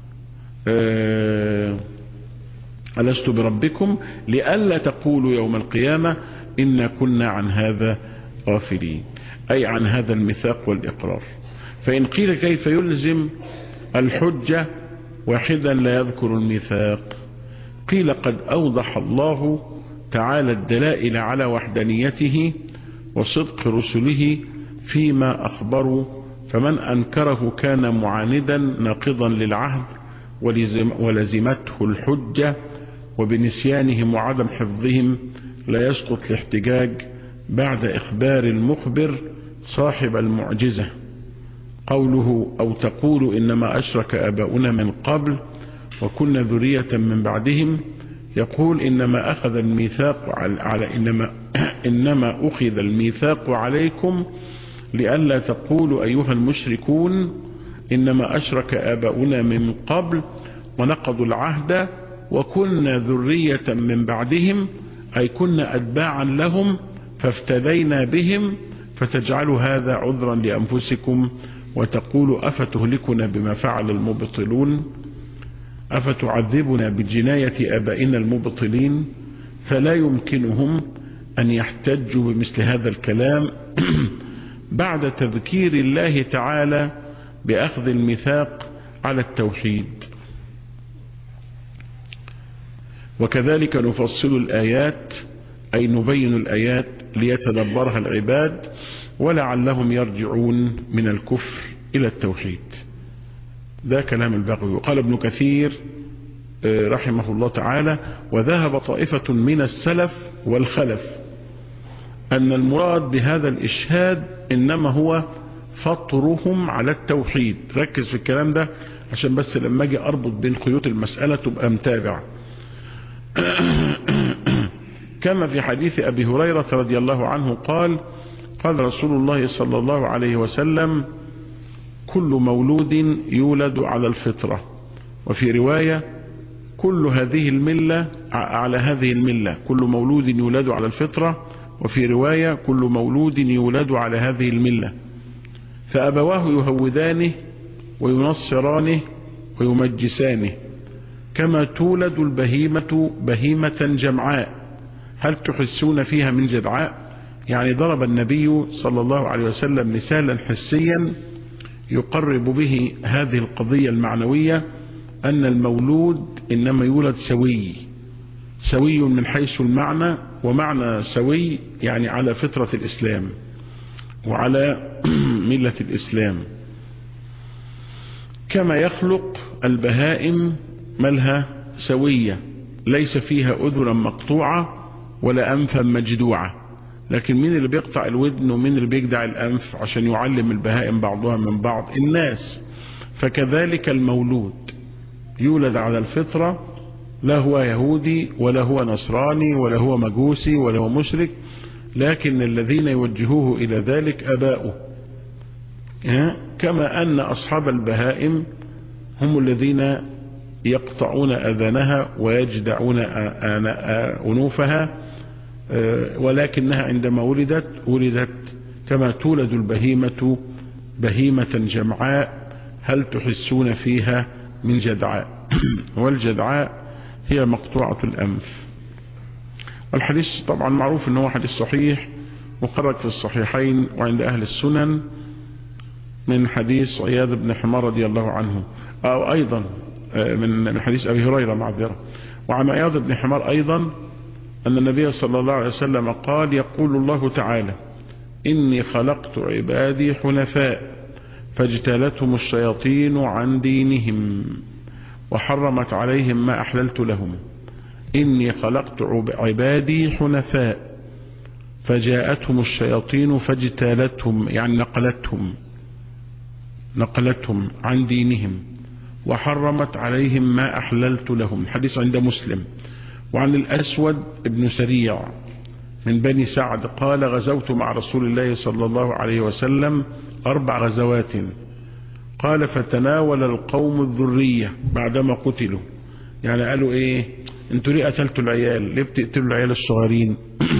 ألست بربكم لئلا تقولوا يوم القيامة إنا كنا عن هذا غافلين، أي عن هذا الميثاق والإقرار. فإن قيل كيف يلزم الحجة واحدا لا يذكر الميثاق؟ قيل قد أوضح الله تعالى الدلائل على وحدانيته وصدق رسله فيما أخبروا، فمن أنكره كان معاندا ناقضا للعهد ولزمته الحجة، وبنسيانهم وعدم حفظهم لا يسقط الاحتجاج بعد إخبار المخبر صاحب المعجزة. قوله أو تقول إنما أشرك آباؤنا من قبل وكنا ذرية من بعدهم، يقول إنما أخذ الميثاق على إنما أخذ الميثاق عليكم لئلا تقولوا أيها المشركون إنما أشرك آباؤنا من قبل ونقضوا العهد وكنا ذرية من بعدهم، أي كنا أتباعا لهم فافتدينا بهم، فتجعلوا هذا عذرا لأنفسكم وتقولوا أفتهلكنا بما فعل المبطلون، أفتعذبنا بجناية آبائنا المبطلين. فلا يمكنهم أن يحتجوا بمثل هذا الكلام بعد تذكير الله تعالى بأخذ الميثاق على التوحيد. وكذلك نفصل الآيات أي نبين الآيات ليتدبرها العباد ولعلهم يرجعون من الكفر إلى التوحيد. ده كلام البغوي. وقال ابن كثير رحمه الله تعالى وذهب طائفة من السلف والخلف أن المراد بهذا الإشهاد إنما هو فطرهم على التوحيد. ركز في الكلام ده عشان بس لما أجي أربط بين خيوط المسألة تبقى متابع. كما في حديث أبي هريرة رضي الله عنه قال قال رسول الله صلى الله عليه وسلم كل مولود يولد على الفطرة، وفي رواية كل هذه الملة على هذه الملة، كل مولود يولد على الفطرة، وفي رواية كل مولود يولد على هذه الملة، فأبواه يهودانه وينصرانه ويمجسانه كما تولد البهيمة بهيمة جمعاء هل تحسون فيها من جدعاء. يعني ضرب النبي صلى الله عليه وسلم مثالا حسيا يقرب به هذه القضية المعنوية أن المولود إنما يولد سوي من حيث المعنى، ومعنى سوي يعني على فطرة الإسلام وعلى ملة الإسلام. كما يخلق البهائم ملها سوية ليس فيها أذنا مقطوعة ولا أنفا مجدوعة، لكن مين اللي بيقطع الودن ومين اللي بيجدع الأنف عشان يعلم البهائم بعضها من بعض؟ الناس. فكذلك المولود يولد على الفطرة، لا هو يهودي ولا هو نصراني ولا هو مجوسي ولا هو مشرك، لكن الذين يوجهوه إلى ذلك أباؤه. كما أن أصحاب البهائم هم الذين يقطعون أذانها ويجدعون أنوفها، ولكنها عندما ولدت كما تولد البهيمة بهيمة جمعاء هل تحسون فيها من جدعاء. والجدعاء هي مقطوعة الأنف. الحديث طبعا معروف أنه حديث صحيح مخرج في الصحيحين وعند أهل السنن من حديث عياذ بن حمار رضي الله عنه، أو أيضا من حديث أبي هريرة معذرة. وعن عياذ بن حمار أيضا أن النبي صلى الله عليه وسلم قال: يقول الله تعالى: إني خلقت عبادي حنفاء فاجتالتهم الشياطين عن دينهم وحرمت عليهم ما أحللت لهم. إني خلقت عبادي حنفاء فجاءتهم الشياطين فاجتالتهم، يعني نقلتهم عن دينهم وحرمت عليهم ما أحللت لهم. الحديث عند مسلم. وعن الأسود بن سريع من بني سعد قال: غزوت مع رسول الله صلى الله عليه وسلم 4 غزوات. قال: فتناول القوم الذرية بعدما قتلوا. يعني قالوا ايه؟ انتوا ليه قتلتوا العيال؟ ليه بتقتلوا العيال الصغيرين؟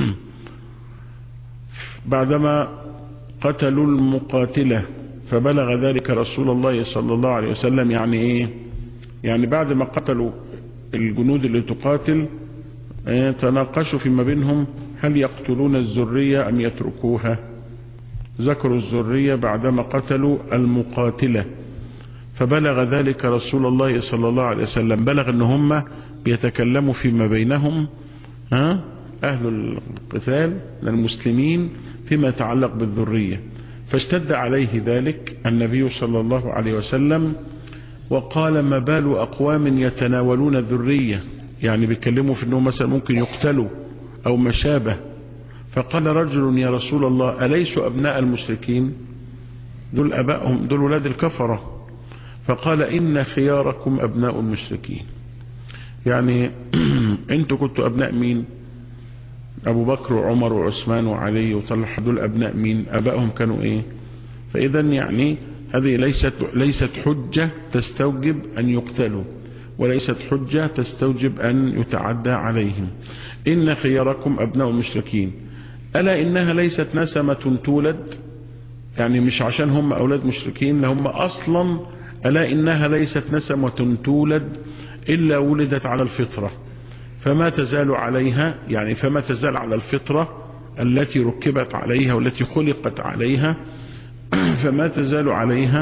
بعدما قتلوا المقاتلة فبلغ ذلك رسول الله صلى الله عليه وسلم. يعني ايه؟ يعني بعد ما قتلوا الجنود اللي تقاتل تناقشوا فيما بينهم هل يقتلون الذرية أم يتركوها. ذكروا الذرية بعدما قتلوا المقاتلة، فبلغ ذلك رسول الله صلى الله عليه وسلم. بلغ ان هم بيتكلموا فيما بينهم أهل القتال المسلمين فيما يتعلق بالذرية، فاشتد عليه ذلك النبي صلى الله عليه وسلم وقال: ما بال أقوام يتناولون الذرية، يعني بيتكلموا في أنه مثلا ممكن يقتلوا أو ما شابه. فقال رجل: يا رسول الله أليسوا أبناء المشركين؟ دول أبائهم، دول ولاد الكفرة. فقال: إن خياركم أبناء المشركين. يعني أنتوا كنتوا أبناء مين؟ أبو بكر وعمر وعثمان وعلي وطلحة، دول أبناء مين؟ أبائهم كانوا إيه؟ فإذا يعني هذه ليست حجة تستوجب أن يقتلوا، وليست حجة تستوجب أن يتعدى عليهم. إن خياركم أبناء المشركين. ألا إنها ليست نسمة تولد، يعني مش عشان هم أولاد مشركين، لهم أصلا. ألا إنها ليست نسمة تولد إلا ولدت على الفطرة، فما تزال عليها، يعني فما تزال على الفطرة التي ركبت عليها والتي خلقت عليها، فما تزال عليها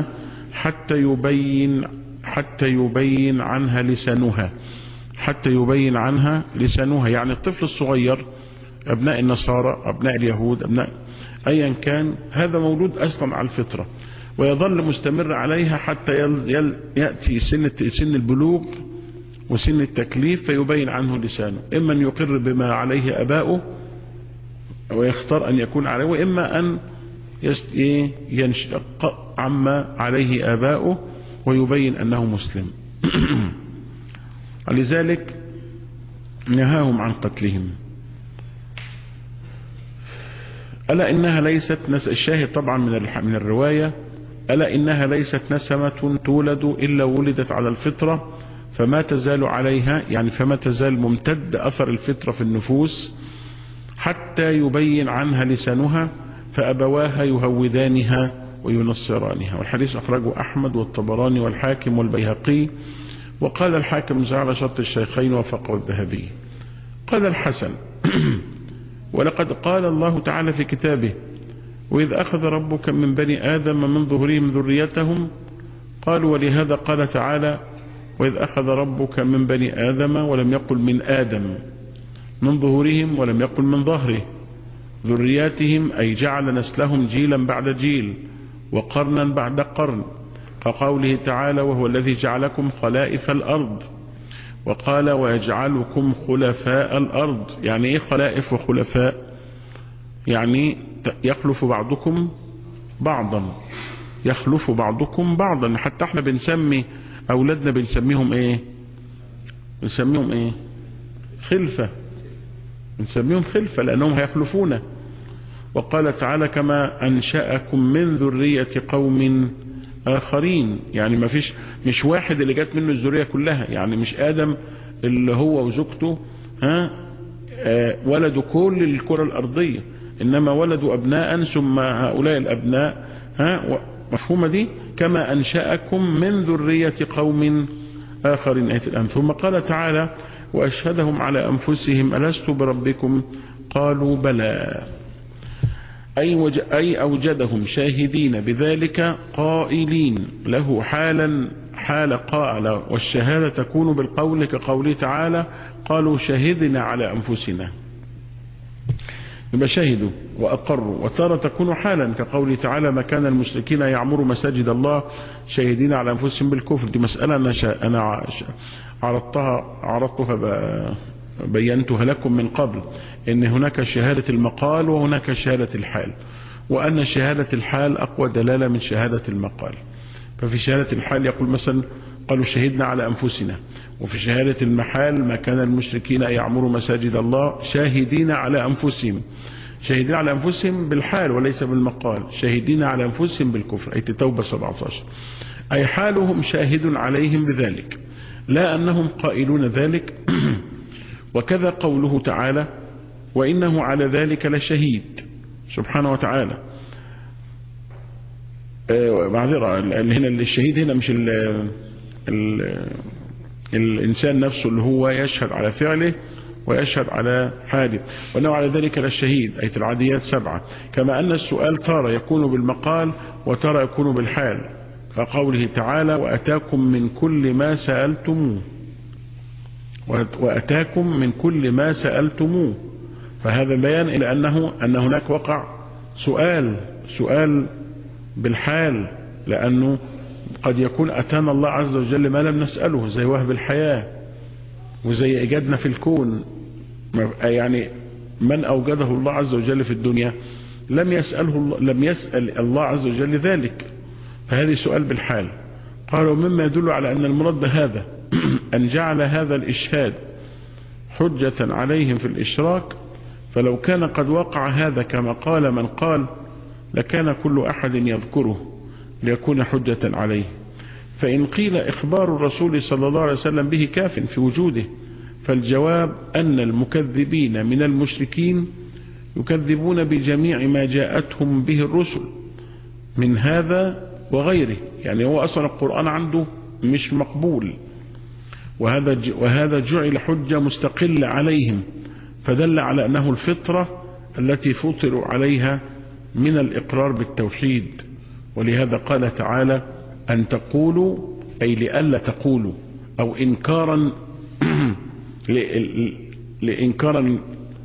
حتى يبين عنها لسانها. حتى يبين عنها لسانها، يعني الطفل الصغير، أبناء النصارى، أبناء اليهود، أبناء أيا كان، هذا مولود أصلا على الفطرة ويظل مستمر عليها حتى يأتي سن البلوغ وسن التكليف فيبين عنه لسانه. إما أن يقر بما عليه أباؤه ويختار أن يكون عليه، وإما أن ينشق عما عليه آباؤه ويبين أنه مسلم. لذلك نهاهم عن قتلهم. ألا إنها ليست الشاهد طبعا من الرواية: ألا إنها ليست نسمة تولد إلا ولدت على الفطرة فما تزال عليها، يعني فما تزال ممتد أثر الفطرة في النفوس حتى يبين عنها لسانها، فأبواها يهودانها وينصرانها. والحديث أخرجه أحمد والطبراني والحاكم والبيهقي، وقال الحاكم على شرط الشيخين وفقه الذهبي. قال الحسن: ولقد قال الله تعالى في كتابه: وإذ أخذ ربك من بني آدم من ظهورهم ذريتهم. قالوا: ولهذا قال تعالى: وإذ أخذ ربك من بني آدم، ولم يقل من آدم، من ظهورهم ولم يقل من ظهره، ذرياتهم أي جعل نسلهم جيلا بعد جيل وقرنا بعد قرن، كقوله تعالى: وهو الذي جعلكم خلائف الأرض. وقال: ويجعلكم خلفاء الأرض. يعني إيه خلائف وخلفاء؟ يعني يخلف بعضكم بعضا، يخلف بعضكم بعضا. حتى احنا بنسمي أولادنا بنسميهم إيه؟ بنسميهم إيه؟ خلفة. بنسميهم خلفة لأنهم هيخلفون. وقال تعالى: كما أنشأكم من ذرية قوم آخرين. يعني ما فيش، مش واحد اللي جات منه الذرية كلها، يعني مش آدم اللي هو وزوجته ولدوا كل الكرة الأرضية، إنما ولدوا أبناء ثم هؤلاء الأبناء مفهومة دي كما أنشأكم من ذرية قوم آخرين آية الآن. ثم قال تعالى وأشهدهم على أنفسهم ألست بربكم قالوا بلى أي أوجدهم شاهدين بذلك قائلين له حال قال، والشهادة تكون بالقول كقوله تعالى قالوا شهدنا على أنفسنا، يبقى شهدوا وأقروا. وتارة تكون حالا كقوله تعالى ما كان المشركين يعمروا مساجد الله شاهدين على أنفسهم بالكفر. دي مسألة أنا عرضتها بينتها لكم من قبل، إن هناك شهادة المقال وهناك شهادة الحال، وأن شهادة الحال أقوى دلالة من شهادة المقال. ففي شهادة الحال يقول مثلا قالوا شهدنا على أنفسنا، وفي شهادة المحال ما كان المشركين يعمروا مساجد الله شاهدين على أنفسهم. شاهدين على أنفسهم بالحال وليس بالمقال، شاهدين على أنفسهم بالكفر. أي توبة 17. أي حالهم شاهد عليهم بذلك لا أنهم قائلون ذلك. وكذا قوله تعالى وإنه على ذلك لشهيد سبحانه وتعالى. معذرة، هنا الشهيد هنا مش الإنسان نفسه اللي هو يشهد على فعله ويشهد على حاله، وأنه على ذلك للشهيد. آية العاديات 7. كما أن السؤال تارة يكون بالمقال وتارة يكون بالحال، كقوله تعالى وأتاكم من كل ما سألتموه، وأتاكم من كل ما سألتموه. فهذا بيان إلى أن هناك وقع سؤال بالحال، لأنه قد يكون أتانا الله عز وجل ما لم نسأله، زي وهب الحياة وزي إيجادنا في الكون. يعني من أوجده الله عز وجل في الدنيا لم يسأل الله عز وجل ذلك، فهذه سؤال بالحال. قالوا مما يدل على أن المراد بهذا أن جعل هذا الإشهاد حجة عليهم في الإشراك، فلو كان قد وقع هذا كما قال من قال لكان كل أحد يذكره ليكون حجة عليه. فإن قيل إخبار الرسول صلى الله عليه وسلم به كاف في وجوده، فالجواب أن المكذبين من المشركين يكذبون بجميع ما جاءتهم به الرسل من هذا وغيره. يعني هو أصلا القرآن عنده مش مقبول، وهذا جعل حجة مستقلة عليهم، فدل على أنه الفطرة التي فطروا عليها من الإقرار بالتوحيد. ولهذا قال تعالى أن تقولوا، أي لألا تقولوا، أو إنكارا لإنكارا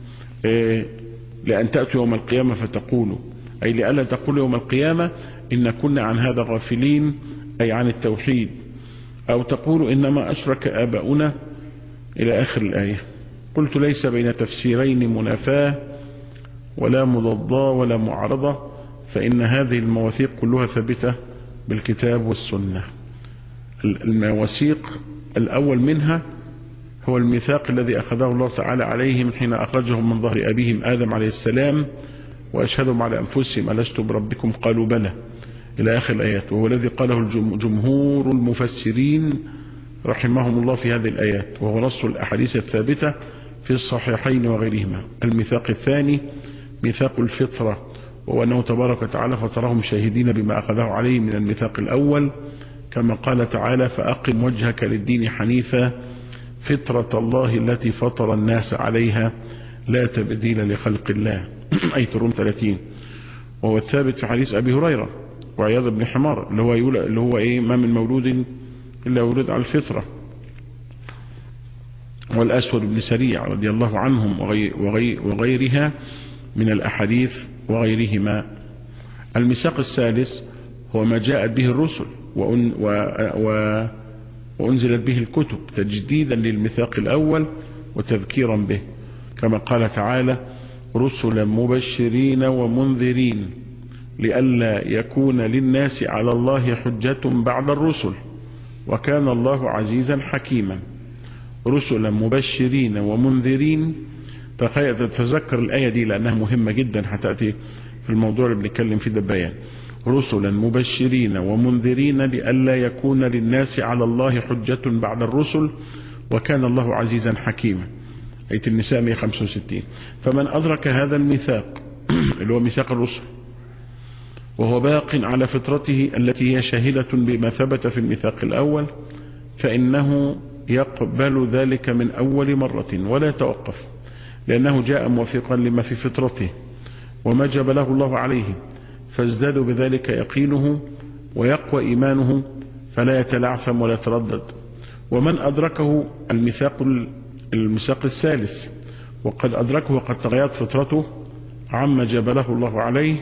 لأن تأتوا يوم القيامة فتقولوا، أي لألا تقولوا يوم القيامة إن كنا عن هذا غافلين، أي عن التوحيد، أو تقولوا إنما أشرك آباؤنا إلى آخر الآية. قلت ليس بين تفسيرين منافاة ولا مضادة ولا معارضة، فإن هذه المواثيق كلها ثابتة بالكتاب والسنة. المواثيق الأول منها هو الميثاق الذي أخذه الله تعالى عليهم حين أخرجهم من ظهر أبيهم آدم عليه السلام وأشهدهم على أنفسهم ألست بربكم قالوا بلى إلى آخر الآيات، وهو الذي قاله جمهور المفسرين رحمهم الله في هذه الآيات، وهو نص الأحاديث الثابتة في الصحيحين وغيرهما. الميثاق الثاني ميثاق الفطرة، وهو أنه تبارك وتعالى فطرهم شاهدين بما أخذه عليه من الميثاق الأول، كما قال تعالى فأقم وجهك للدين حنيفا فطرة الله التي فطر الناس عليها لا تبديل لخلق الله أي روم 30. وهو الثابت في حديث أبي هريرة وعياض بن حمار اللي هو إيه ما من مولود إلا ولد على الفطرة، والأسود بن سريع رضي الله عنهم وغيرها من الأحاديث وغيرهما. الميثاق الثالث هو ما جاءت به الرسل وأنزلت به الكتب تجديدا للميثاق الأول وتذكيرا به، كما قال تعالى رسلا مبشرين ومنذرين لئلا يكون للناس على الله حجة بعد الرسل وكان الله عزيزا حكيما. رسلا مبشرين ومنذرين، تتذكر الآية دي لأنها مهمة جدا هتأتي في الموضوع اللي بنتكلم فيه ده بيان. رسلا مبشرين ومنذرين لئلا يكون للناس على الله حجة بعد الرسل وكان الله عزيزا حكيما. آية النساء 165. فمن أدرك هذا الميثاق اللي هو ميثاق الرسل، وهو باق على فطرته التي هي شاهدة بما ثبت في الميثاق الأول، فإنه يقبل ذلك من أول مرة ولا يتوقف، لأنه جاء موافقا لما في فطرته وما جبله الله عليه، فازداد بذلك يقينه ويقوى إيمانه فلا يتلعثم ولا يتردد. ومن أدركه الميثاق الثالث وقد أدركه وقد تغيرت فطرته عما جبله الله عليه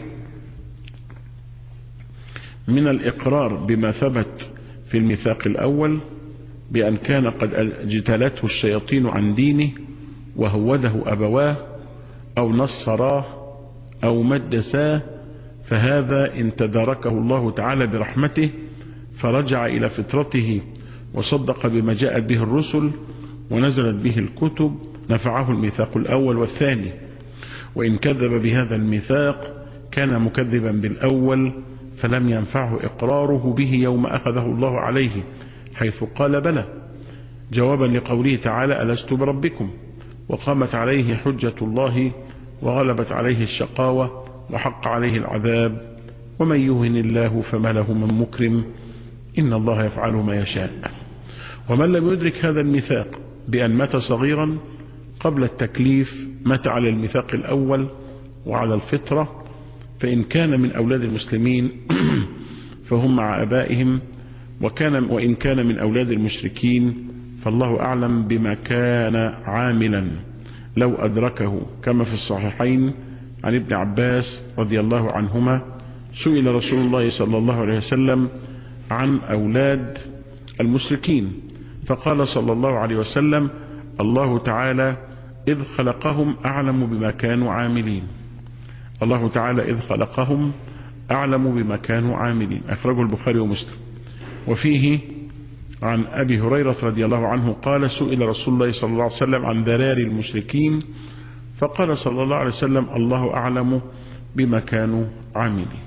من الإقرار بما ثبت في الميثاق الأول بأن كان قد اجتالته الشياطين عن دينه وهوده أبواه أو نصراه أو مجساه، فهذا إن تداركه الله تعالى برحمته فرجع إلى فطرته وصدق بما جاءت به الرسل ونزلت به الكتب نفعه الميثاق الأول والثاني. وإن كذب بهذا الميثاق كان مكذبا بالأول فلم ينفعه إقراره به يوم أخذه الله عليه، حيث قال بلى، جوابا لقوله تعالى ألست بربكم، وقامت عليه حجة الله وغلبت عليه الشقاوة وحق عليه العذاب، ومن يهن الله فما له من مكرم، إن الله يفعل ما يشاء. ومن لم يدرك هذا الميثاق بأن مات صغيرا قبل التكليف مات على الميثاق الأول وعلى الفطرة، فإن كان من أولاد المسلمين فهم مع أبائهم، وإن كان من أولاد المشركين فالله أعلم بما كان عاملا لو أدركه، كما في الصحيحين عن ابن عباس رضي الله عنهما سئل رسول الله صلى الله عليه وسلم عن أولاد المشركين فقال صلى الله عليه وسلم الله تعالى إذ خلقهم أعلم بما كانوا عاملين. الله تعالى إذ خلقهم أعلم بما كانوا عاملين، أخرجه البخاري ومسلم. وفيه عن أبي هريرة رضي الله عنه قال سئل رسول الله صلى الله عليه وسلم عن ذراري المشركين فقال صلى الله عليه وسلم الله أعلم بما كانوا عاملين.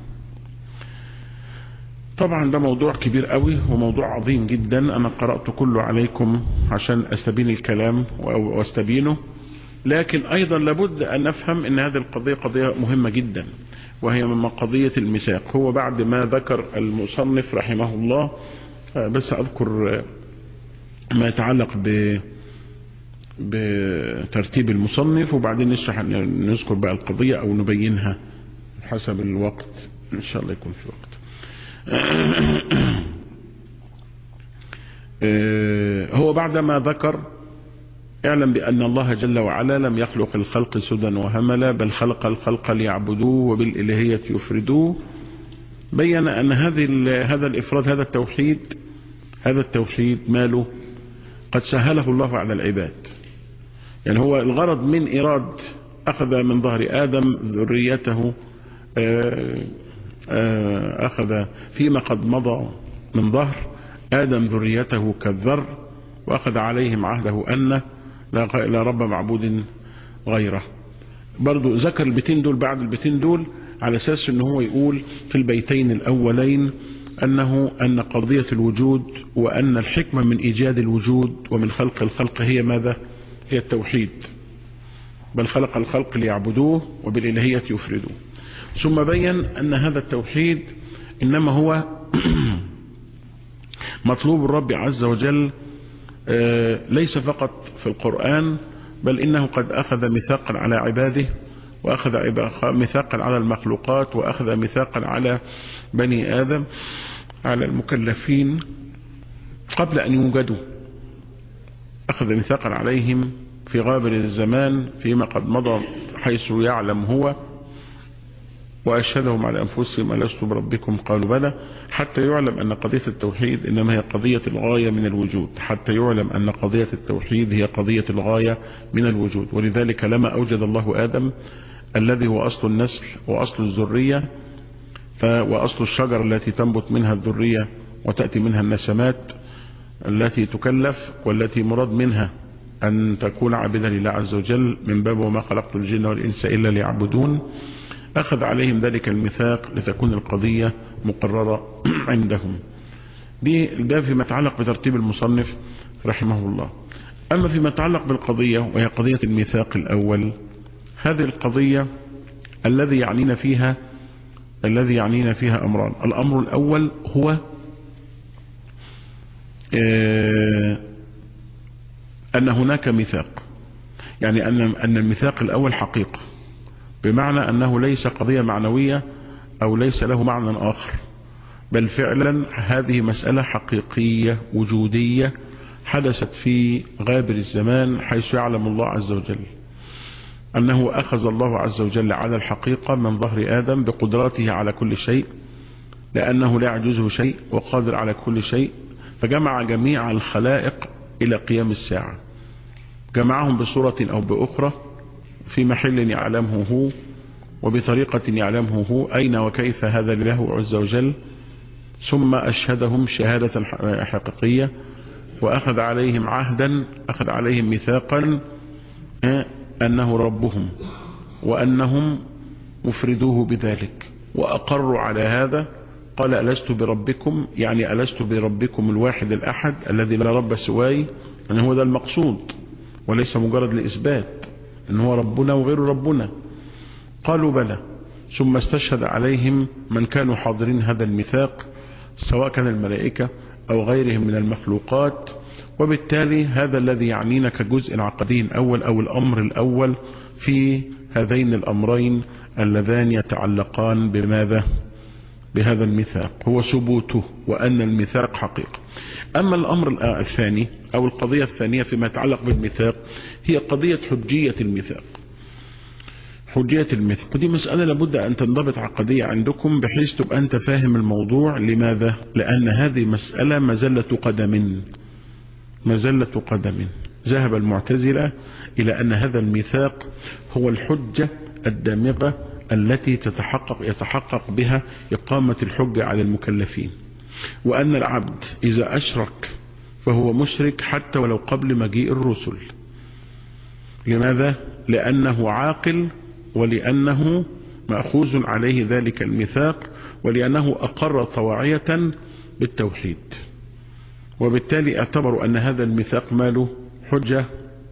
طبعا ده موضوع كبير قوي وموضوع عظيم جدا، أنا قرأت كله عليكم عشان أستبين الكلام وأستبينه، لكن أيضا لابد أن نفهم أن هذه القضية قضية مهمة جدا، وهي من قضية الميثاق. هو بعد ما ذكر المصنف رحمه الله بس أذكر ما يتعلق بترتيب المصنف وبعدين نذكر بقى القضية أو نبينها حسب الوقت، إن شاء الله يكون في وقت. هو بعدما ذكر اعلم بأن الله جل وعلا لم يخلق الخلق سدى وهملا، بل خلق الخلق ليعبدوه وبالإلهية يفردوه، بين أن هذا الإفراد هذا التوحيد ماله قد سهله الله على العباد. يعني هو الغرض من إيراد أخذ من ظهر آدم ذريته، أخذ فيما قد مضى من ظهر آدم ذريته كالذر، وأخذ عليهم عهده أن لا رب معبود غيره. برضو ذكر البيتين دول بعد البيتين دول على أساس أنه هو يقول في البيتين الأولين أن قضية الوجود وأن الحكمة من إيجاد الوجود ومن خلق الخلق هي ماذا؟ هي التوحيد، بل خلق الخلق ليعبدوه وبالإلهية يفردوه. ثم بين أن هذا التوحيد إنما هو مطلوب الرب عز وجل ليس فقط في القرآن، بل إنه قد أخذ ميثاقا على عباده، وأخذ ميثاقا على المخلوقات، وأخذ ميثاقا على بني آدم، على المكلفين قبل أن يوجدوا، أخذ ميثاقا عليهم في غابر الزمان فيما قد مضى حيث يعلم هو، وأشهدهم على أنفسهم ألست بربكم قالوا بلى، حتى يعلم أن قضية التوحيد إنما هي قضية الغاية من الوجود، حتى يعلم أن قضية التوحيد هي قضية الغاية من الوجود. ولذلك لما أوجد الله آدم الذي هو أصل النسل وأصل الذرية وأصل الشجر التي تنبت منها الذرية وتأتي منها النسمات التي تكلف، والتي مراد منها أن تكون عابدا لله عز وجل من باب وما خلقت الجن والإنس إلا ليعبدون، أخذ عليهم ذلك الميثاق لتكون القضية مقررة عندهم. ده فيما يتعلق بترتيب المصنف رحمه الله. أما فيما يتعلق بالقضية وهي قضية الميثاق الأول، هذه القضية الذي يعنينا فيها أمران. الأمر الأول هو أن هناك ميثاق، يعني أن الميثاق الأول حقيقة، بمعنى أنه ليس قضية معنوية أو ليس له معنى آخر، بل فعلا هذه مسألة حقيقية وجودية حدثت في غابر الزمان، حيث يعلم الله عز وجل أنه أخذ الله عز وجل على الحقيقة من ظهر آدم بقدرته على كل شيء، لأنه لا يعجزه شيء وقادر على كل شيء، فجمع جميع الخلائق إلى قيام الساعة، جمعهم بصورة أو بأخرى في محل يعلمه هو وبطريقة يعلمه هو أين وكيف، هذا لله عز وجل. ثم أشهدهم شهادة حقيقية، وأخذ عليهم عهدا، أخذ عليهم ميثاقا أنه ربهم وأنهم مفردوه بذلك، وأقروا على هذا. قال ألست بربكم، يعني ألست بربكم الواحد الأحد الذي لا رب سواي، أن هو ده المقصود وليس مجرد لإثبات أن هو ربنا وغير ربنا. قالوا بلى. ثم استشهد عليهم من كانوا حاضرين هذا الميثاق، سواء كان الملائكة أو غيرهم من المخلوقات. وبالتالي هذا الذي يعنينا كجزء عقدي أول أو الأمر الأول في هذين الأمرين اللذان يتعلقان بماذا؟ بهذا الميثاق، هو ثبوته وأن الميثاق حقيقة. أما الأمر الثاني أو القضية الثانية فيما يتعلق بالميثاق هي قضية حجية الميثاق. حجية الميثاق ودي مسألة لابد أن تنضبط عقدية عندكم بحيث تبقى أنت فاهم الموضوع. لماذا؟ لأن هذه مسألة مزلة قدم. ذهب المعتزلة إلى أن هذا الميثاق هو الحجة الدامغة التي يتحقق بها إقامة الحجة على المكلفين، وأن العبد إذا أشرك فهو مشرك حتى ولو قبل مجيء الرسل. لماذا؟ لأنه عاقل، ولأنه مأخوذ عليه ذلك الميثاق، ولأنه أقر طواعية بالتوحيد. وبالتالي اعتبروا أن هذا الميثاق ماله حجة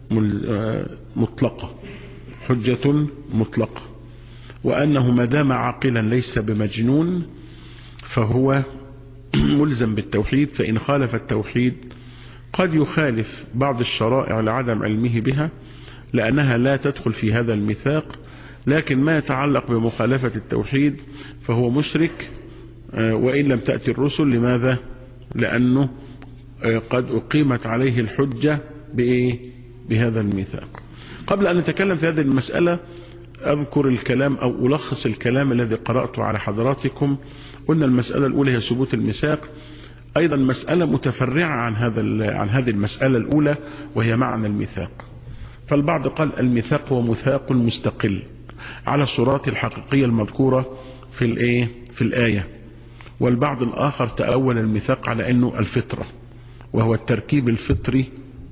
مطلقة، وأنه ما دام عاقلا ليس بمجنون فهو ملزم بالتوحيد. فإن خالف التوحيد قد يخالف بعض الشرائع لعدم علمه بها لأنها لا تدخل في هذا الميثاق، لكن ما يتعلق بمخالفة التوحيد فهو مشرك وإن لم تأتي الرسل. لماذا؟ لأنه قد أقيمت عليه الحجة بهذا الميثاق. قبل أن نتكلم في هذه المسألة أذكر الكلام أو ألخص الكلام الذي قرأته على حضراتكم. قلنا المسألة الأولى هي ثبوت الميثاق، أيضا مسألة متفرعة عن هذه المسألة الأولى وهي معنى الميثاق. فالبعض قال الميثاق هو ميثاق مستقل على الصورات الحقيقية المذكورة في الآية، والبعض الآخر تأول الميثاق على أنه الفطرة، وهو التركيب الفطري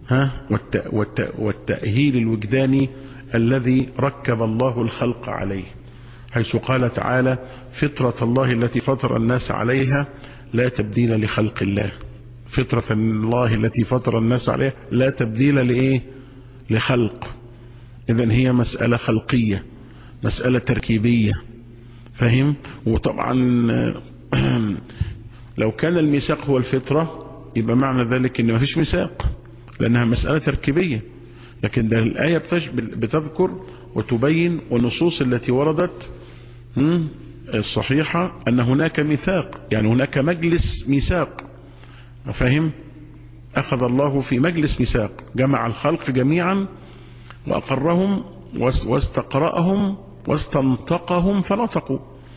والتأهيل الوجداني الذي ركب الله الخلق عليه، حيث قال تعالى فطرة الله التي فطر الناس عليها لا تبديل لخلق الله. فطرة الله التي فطر الناس عليها لا تبديل لخلق. إذن هي مسألة خلقية، مسألة تركيبية، فهم؟ وطبعا لو كان الميثاق هو الفطرة يبقى معنى ذلك إن ما فيش ميثاق، لأنها مسألة تركيبية. لكن ده الآية بتذكر وتبين، والنصوص التي وردت الصحيحة أن هناك ميثاق، يعني هناك مجلس ميثاق، فهم؟ أخذ الله في مجلس ميثاق، جمع الخلق جميعا وأقرهم واستقرأهم واستنطقهم فنطقوا.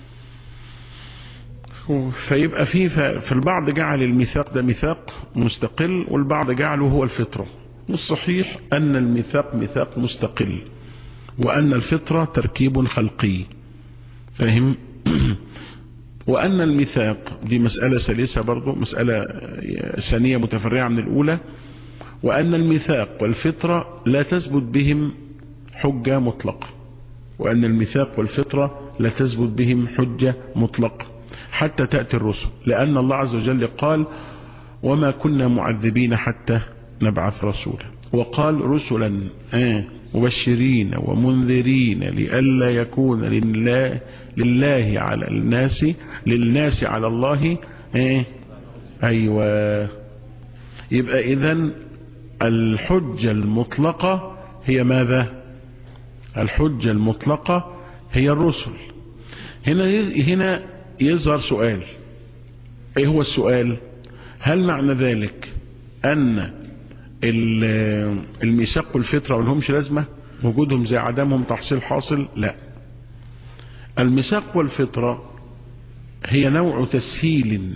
فيبقى في البعض جعل الميثاق ده ميثاق مستقل، والبعض جعله هو الفطرة. والصحيح أن الميثاق ميثاق مستقل، وأن الفطرة تركيب خلقي، فهم؟ وأن الميثاق دي مسألة ثالثة برضو، مسألة ثانية متفرعة من الأولى، وأن الميثاق والفطرة لا تثبت بهم حجة مطلقة، وأن الميثاق والفطرة لا تثبت بهم حجة مطلقة حتى تأتي الرسل، لأن الله عز وجل قال وما كنا معذبين حتى نبعث رسولا، وقال رسلا مبشرين ومنذرين لئلا يكون لله على للناس على الله أيوة. يبقى إذن الحجة المطلقة هي ماذا؟ الحجة المطلقة هي الرسل. هنا يظهر سؤال. ايه هو السؤال؟ هل معنى ذلك ان الميثاق والفترة ملهمش لازمة، وجودهم زي عدمهم تحصيل حاصل؟ لا، الميثاق والفترة هي نوع تسهيل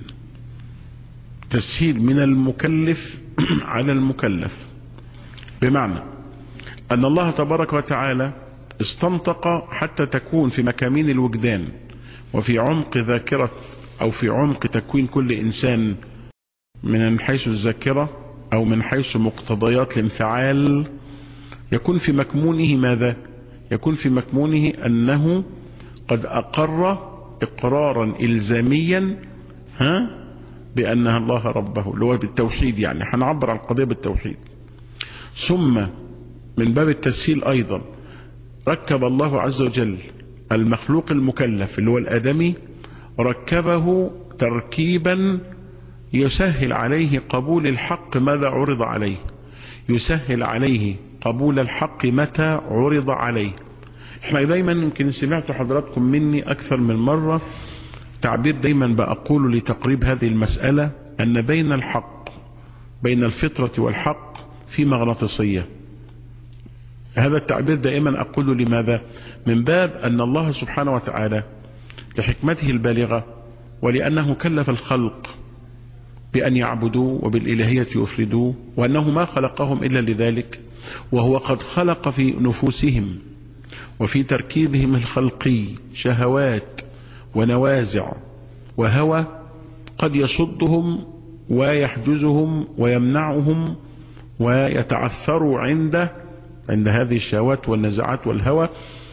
من المكلف على المكلف، بمعنى أن الله تبارك وتعالى استنطق حتى تكون في مكامين الوجدان وفي عمق ذاكرة أو في عمق تكوين كل إنسان من حيث الذاكرة أو من حيث مقتضيات الانفعال، يكون في مكمونه ماذا؟ يكون في مكمونه أنه قد أقر إقرارا إلزاميا بأن الله ربه، اللي هو بالتوحيد، يعني هنعبر عن القضية بالتوحيد. ثم من باب التسهيل أيضا ركب الله عز وجل المخلوق المكلف اللي هو الآدمي، ركبه تركيبا يسهل عليه قبول الحق ماذا عرض عليه، يسهل عليه قبول الحق متى عرض عليه. احنا دايما يمكن سمعتوا حضراتكم مني أكثر من مرة تعبير دايما بأقول لتقريب هذه المسألة، أن بين الحق، بين الفطرة والحق في مغناطيسية. هذا التعبير دائما أقول لماذا؟ من باب أن الله سبحانه وتعالى لحكمته البالغة ولأنه كلف الخلق بأن يعبدوا وبالإلهية يفردوا، وأنه ما خلقهم إلا لذلك، وهو قد خلق في نفوسهم وفي تركيبهم الخلقي شهوات ونوازع وهوى قد يصدهم ويحجزهم ويمنعهم ويتعثروا عند هذه الشهوات والنزعات والهوى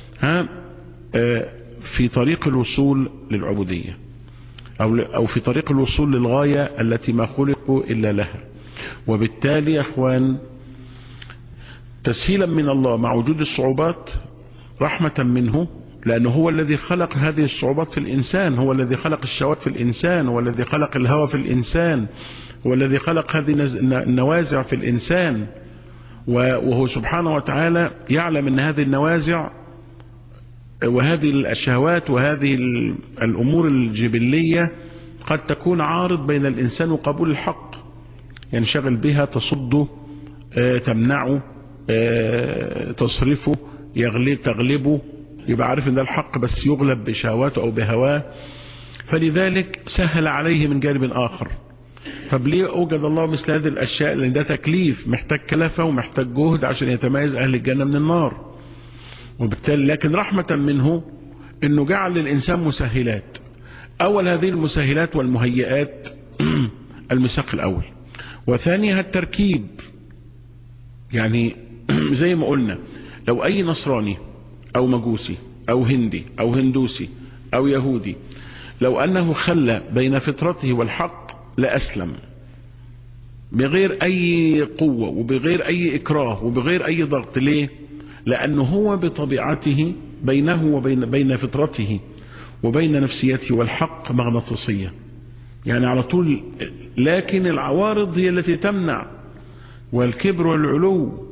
في طريق الوصول للعبودية أو في طريق الوصول للغاية التي ما خلقوا إلا لها. وبالتالي يا أخوان تسهيلا من الله مع وجود الصعوبات، رحمة منه، لأنه هو الذي خلق هذه الصعوبات في الإنسان، هو الذي خلق الشهوات في الإنسان، هو الذي خلق الهوى في الإنسان، هو الذي خلق هذه النوازع في الإنسان. وهو سبحانه وتعالى يعلم أن هذه النوازع وهذه الشهوات وهذه الأمور الجبلية قد تكون عارض بين الإنسان وقبول الحق، ينشغل بها، تصده، تمنعه، تصرفه، تغلبه، يبقى عارف ان ده الحق بس يغلب بشهواته او بهواه، فلذلك سهل عليه من جانب اخر. طب ليه اوجد الله مثل هذه الاشياء؟ لان ده تكليف محتاج كلفة ومحتاج جهد عشان يتميز اهل الجنة من النار. وبالتالي لكن رحمة منه انه جعل للانسان مسهلات. اول هذه المسهلات والمهيئات الميثاق الاول، وثانيها التركيب. يعني زي ما قلنا لو اي نصراني او مجوسي او هندي او هندوسي او يهودي لو انه خلى بين فطرته والحق لأسلم بغير اي قوة وبغير اي اكراه وبغير اي ضغط. ليه؟ لانه هو بطبيعته بينه وبين فطرته وبين نفسيته والحق مغناطيسية، يعني على طول. لكن العوارض هي التي تمنع، والكبر والعلو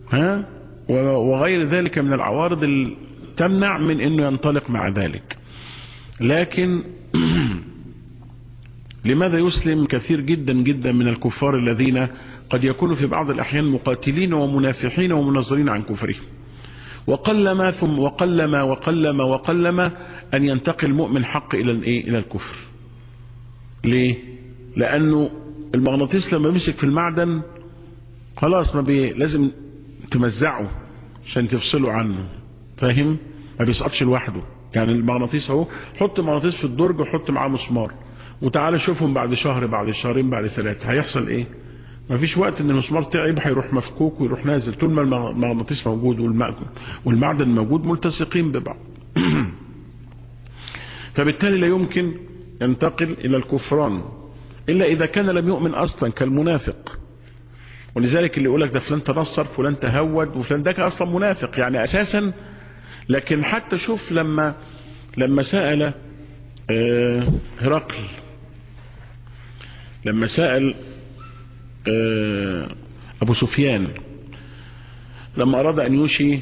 وغير ذلك من العوارض تمنع من انه ينطلق مع ذلك. لكن لماذا يسلم كثير جدا جدا من الكفار الذين قد يكونوا في بعض الأحيان مقاتلين ومنافحين ومنظرين عن كفرهم، وقلما ثم وقلما أن ينتقل مؤمن حق إلى الكفر. ليه؟ لأنه المغناطيس لما يمسك في المعدن خلاص لازم تمزعه عشان تفصله عنه، فاهم؟ ما بيسقطش لوحده. يعني المغناطيس اهو، حط مغناطيس في الدرج وحط معاه مسمار وتعالى شوفهم بعد شهر بعد شهرين بعد 3 هيحصل ايه؟ ما فيش وقت ان المسمار تعب هيروح مفكوك ويروح نازل. طول ما المغناطيس موجود والمعدن موجود ملتصقين ببعض. فبالتالي لا يمكن ينتقل الى الكفران الا اذا كان لم يؤمن اصلا كالمنافق. ولذلك اللي يقولك ده فلان تنصر فلان تهود وفلان ده اصلا منافق يعني اساسا. لكن حتى شوف لما سأل هرقل، لما سأل أبو سفيان لما أراد أن يوشي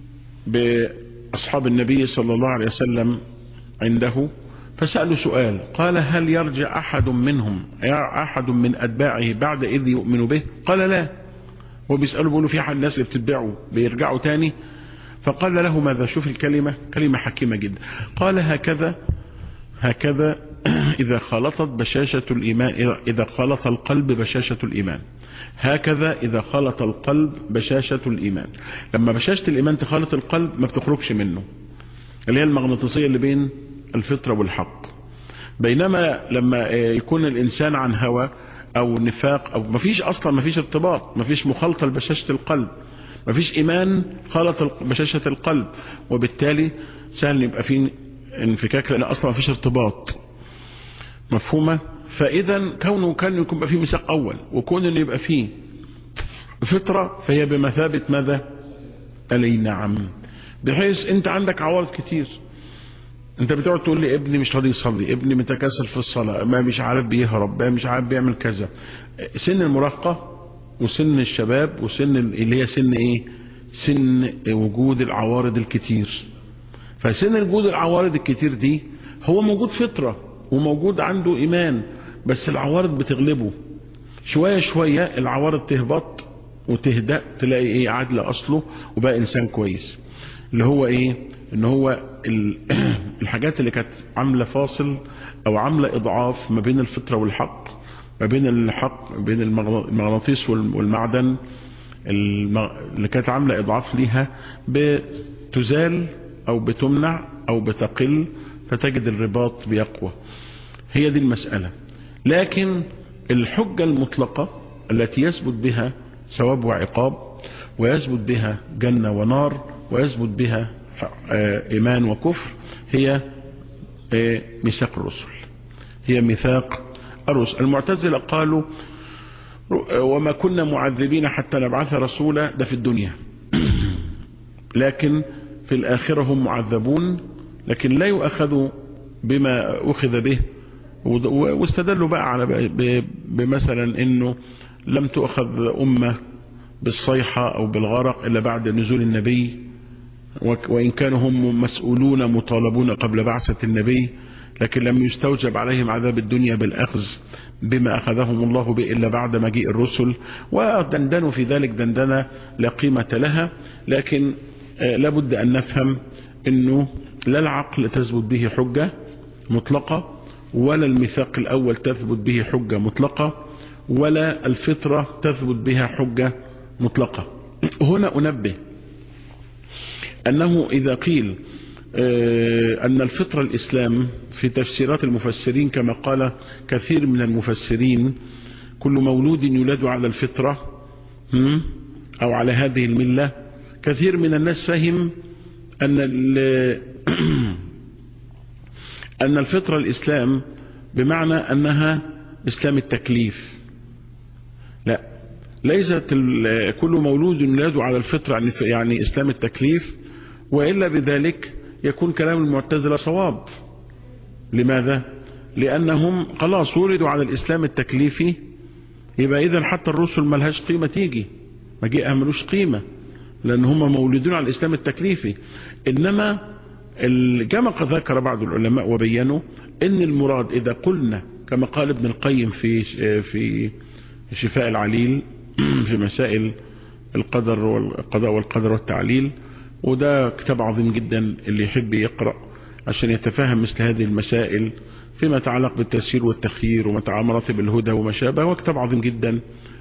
بأصحاب النبي صلى الله عليه وسلم عنده، فسألوا سؤال، قال هل يرجع أحد منهم أحد من أتباعه بعد إذ يؤمن به؟ قال لا. وبيسألوا بيقولوا في أحد الناس اللي بتتبعوا بيرجعوا تاني؟ فقال له ماذا؟ شوف الكلمة، كلمة حكيمة جدا. قال هكذا إذا خلطت بشاشة الإيمان، إذا خلط القلب بشاشة الإيمان، هكذا إذا خلط القلب بشاشة الإيمان. لما بشاشة الإيمان تخلط القلب ما بتخرجش منه، اللي هي المغناطيسية اللي بين الفطرة والحق. بينما لما يكون الإنسان عن هوى أو نفاق أو مفيش أصلا، مفيش ارتباط، مفيش مخالطة لبشاشة القلب، مفيش إيمان خلط بشاشة القلب، وبالتالي سهل يبقى فيه انفكاك لأن أصلا مفيش ارتباط. مفهومة؟ فإذا كونه كان يكون فيه ميثاق أول وكون أن يبقى فيه فطرة فهي بمثابة ماذا؟ ألي نعم. بحيث أنت عندك عوارض كتير، أنت بتقعد تقول لي ابني مش راضي يصلي، ابني متكاسل في الصلاة، ما مش عارف بيهرب، ما مش عارف بيعمل كذا. سن المراهقة وسن الشباب وسن اللي هي سن ايه؟ سن وجود العوارض الكتير. فسن وجود العوارض الكتير دي هو موجود فطرة وموجود عنده ايمان، بس العوارض بتغلبه شوية شوية، العوارض تهبط وتهدأ، تلاقي ايه؟ عدل اصله وبقى انسان كويس. اللي هو ايه؟ ان هو الحاجات اللي كانت عاملة فاصل او عاملة اضعاف ما بين الفطرة والحق، ما بين الحق بين المغناطيس والمعدن، اللي كانت عاملة اضعاف ليها بتزال او بتمنع او بتقل، فتجد الرباط بيقوى. هي دي المسألة. لكن الحجة المطلقة التي يثبت بها ثواب وعقاب، ويثبت بها جنة ونار، ويثبت بها إيمان وكفر، هي ميثاق الرسل، هي ميثاق الرسل. المعتزلة قالوا وما كنا معذبين حتى نبعث رسولا، ده في الدنيا، لكن في الآخرة هم معذبون، لكن لا يؤخذوا بما أخذ به. واستدلوا بقى على بمثلا انه لم تؤخذ أمة بالصيحة أو بالغرق إلا بعد نزول النبي، وإن كانوا هم مسؤولون مطالبون قبل بعثة النبي، لكن لم يستوجب عليهم عذاب الدنيا بالأخذ بما أخذهم الله به إلا بعد مجيء الرسل. ودندنوا في ذلك دندنة لا قيمة لها. لكن لابد أن نفهم أنه لا العقل تثبت به حجة مطلقة، ولا الميثاق الأول تثبت به حجة مطلقة، ولا الفطرة تثبت بها حجة مطلقة. هنا أنبه أنه إذا قيل أن الفطرة الإسلام في تفسيرات المفسرين كما قال كثير من المفسرين كل مولود يولد على الفطرة أو على هذه الملة، كثير من الناس فهم أن الفطرة الإسلام بمعنى أنها إسلام التكليف. لا، ليست كل مولود يولد على الفطرة يعني إسلام التكليف، وإلا بذلك يكون كلام المعتزلة صواب. لماذا؟ لأنهم خلاص ولدوا على الإسلام التكليفي، يبقى إذن حتى الرسل ملهاش قيمة تيجي، مجيئها ملوش قيمة، لأن هم مولدون على الإسلام التكليفي. إنما كما قد ذكر بعض العلماء وبينوا إن المراد إذا قلنا كما قال ابن القيم في شفاء العليل في مسائل القدر والقضاء والقدر والتعليل، وده كتاب عظيم جدا اللي يحب يقرأ عشان يتفهم مثل هذه المسائل فيما يتعلق بالتسيير والتخيير وما يتعلق مراتب الهدى وما شابه. هو كتاب عظيم جدا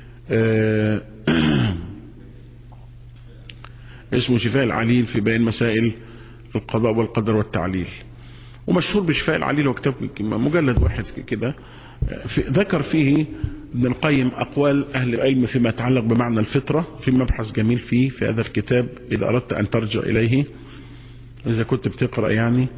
اسمه شفاء العليل في بيان مسائل القضاء والقدر والتعليل، ومشهور بشفاء العليل. هو كتاب مجلد واحد كده ذكر فيه ابن القيم أقوال أهل العلم فيما يتعلق بمعنى الفطرة، في مبحث جميل فيه في هذا الكتاب إذا أردت أن ترجع إليه إذا كنت بتقرأ يعني.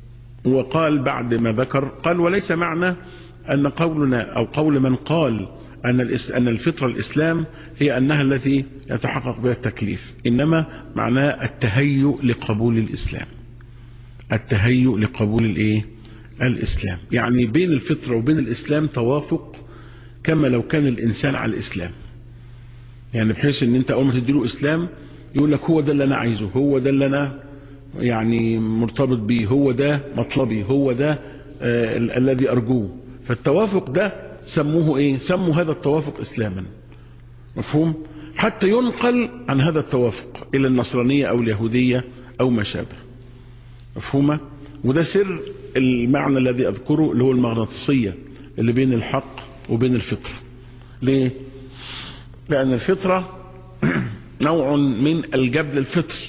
وقال بعد ما ذكر قال وليس معنى أن قولنا أو قول من قال أن الفطرة الإسلام هي أنها التي يتحقق بها التكليف، إنما معناه التهيؤ لقبول الإسلام. التهيؤ لقبول الإسلام، يعني بين الفطرة وبين الإسلام توافق، كما لو كان الإنسان على الإسلام، يعني بحيث ان انت اول ما تديله إسلام يقول لك هو ده اللي انا عايزه، هو ده اللي انا يعني مرتبط بيه، هو ده مطلبي، هو ده الذي أرجوه. فالتوافق ده سموه سموا هذا التوافق إسلاما، مفهوم؟ حتى ينقل عن هذا التوافق إلى النصرانية أو اليهودية أو ما شابه، مفهومة؟ وده سر المعنى الذي أذكره اللي هو المغناطيسية اللي بين الحق وبين الفطرة. ليه؟ لأن الفطرة نوع من الجبل الفطري،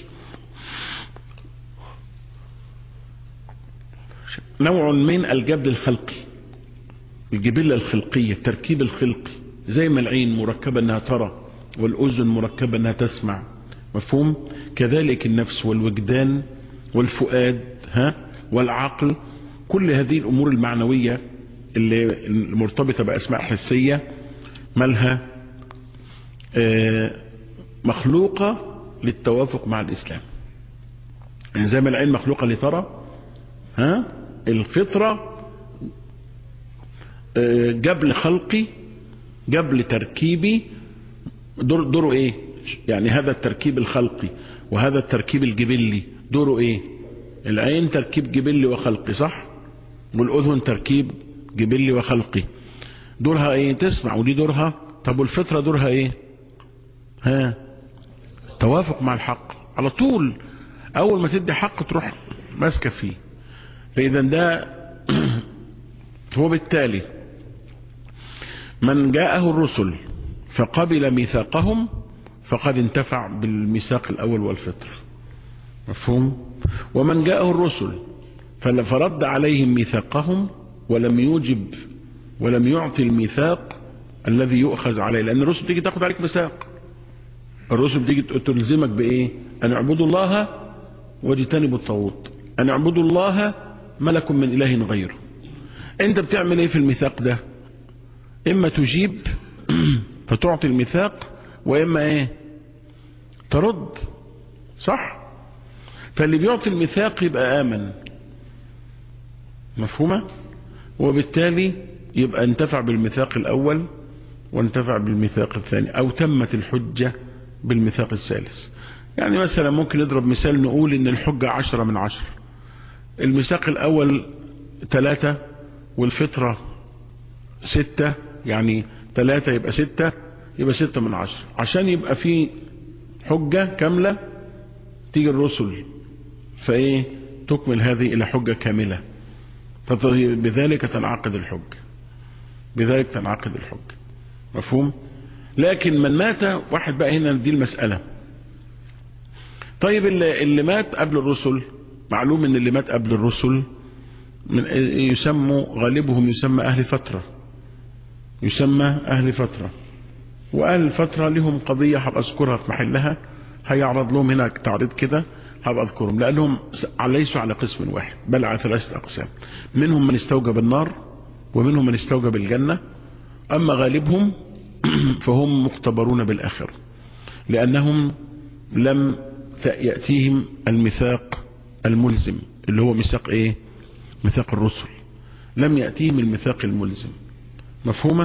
نوع من الجبل الخلقي، الجبلة الخلقية، التركيب الخلقي، زي ما العين مركبة انها ترى والأذن مركبة انها تسمع، مفهوم؟ كذلك النفس والوجدان والفؤاد والعقل، كل هذه الأمور المعنوية اللي مرتبطة بأسماء حسية مالها مخلوقة للتوافق مع الإسلام. يعني زي ما العين مخلوقة لترى، الفطرة جبل خلقي، جبل تركيبي، دوره يعني هذا التركيب الخلقي وهذا التركيب الجبلي دوره العين تركيب جبلي وخلقي، صح؟ والأذن تركيب جبلي وخلقي، دورها تسمع، ودي دورها. طب والفطرة دورها توافق مع الحق على طول، أول ما تدي حق تروح ماسكة فيه. فإذا ده هو بالتالي من جاءه الرسل فقبل ميثاقهم فقد انتفع بالميثاق الأول والفطر، مفهوم؟ ومن جاءه الرسل فرد عليهم ميثاقهم ولم يوجب ولم يعطي الميثاق الذي يؤخذ عليه، لأن الرسل تيجي تاخد عليك ميثاق، الرسل تيجي تلزمك بإيه؟ أن اعبدوا الله واجتنبوا الطاغوت، أن اعبدوا الله ما لكم من إله غيره. أنت بتعمل إيه في الميثاق ده؟ إما تجيب فتعطي الميثاق، وإما ترد، صح؟ فاللي بيعطي الميثاق يبقى آمن، مفهومة؟ وبالتالي يبقى انتفع بالميثاق الأول وانتفع بالميثاق الثاني، أو تمت الحجة بالميثاق الثالث. يعني مثلا ممكن نضرب مثال نقول إن الحجة 10 من 10، الميثاق الأول 3 والفطرة 6، يعني 3 يبقى 6، يبقى 6 من 10. عشان يبقى في حجة كاملة تيجي الرسل تكمل هذه إلى حجة كاملة، بذلك تنعقد الحجة، بذلك تنعقد الحجة، مفهوم؟ لكن من مات واحد بقى، هنا دي المسألة. طيب اللي مات قبل الرسل، معلوم ان اللي مات قبل الرسل يسموا غالبهم يسمى أهل فترة، يسمى أهل فترة. وأهل الفترة لهم قضية هبقى أذكرها في محلها، هيعرض لهم هنا تعريض كده هبقى أذكرهم، لأنهم ليسوا على قسم واحد بل على 3 أقسام، منهم من استوجب النار ومنهم من استوجب الجنة، أما غالبهم فهم مختبرون بالآخرة، لأنهم لم يأتيهم الميثاق الملزم اللي هو ميثاق ميثاق الرسل، لم يأتيهم الميثاق الملزم، مفهومة؟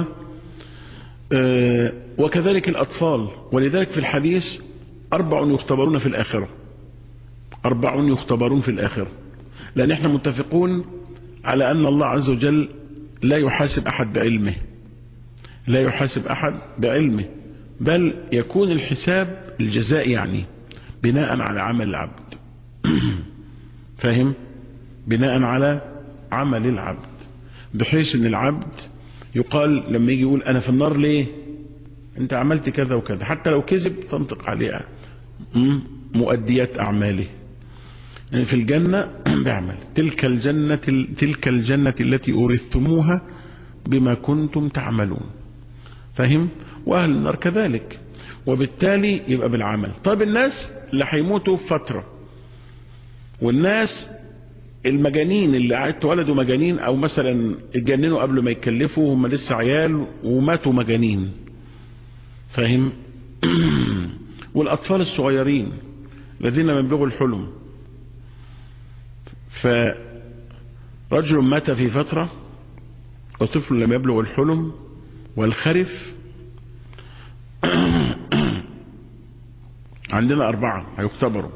وكذلك الأطفال. ولذلك في الحديث 4 يختبرون في الآخرة، 4 يختبرون في الآخرة، لأن احنا متفقون على أن الله عز وجل لا يحاسب أحد بعلمه، لا يحاسب أحد بعلمه، بل يكون الحساب الجزاء يعني بناء على عمل العبد فاهم؟ بناء على عمل العبد، بحيث ان العبد يقال لما يجي يقول انا في النار ليه؟ انت عملت كذا وكذا، حتى لو كذب تنطق عليه مؤديات اعماله. يعني في الجنة بيعمل تلك الجنة التي أورثتموها بما كنتم تعملون، فاهم؟ واهل النار كذلك، وبالتالي يبقى بالعمل. طيب الناس اللي هيموتوا في فترة، والناس المجانين اللي اتولدوا مجانين او مثلا اتجننوا قبل ما يتكلفوا هم لسه عيال وماتوا مجانين، فاهم؟ والاطفال الصغيرين الذين لم يبلغوا الحلم. فرجل مات في فترة وطفل لم يبلغ الحلم والخرف. عندنا 4 هيختبروا.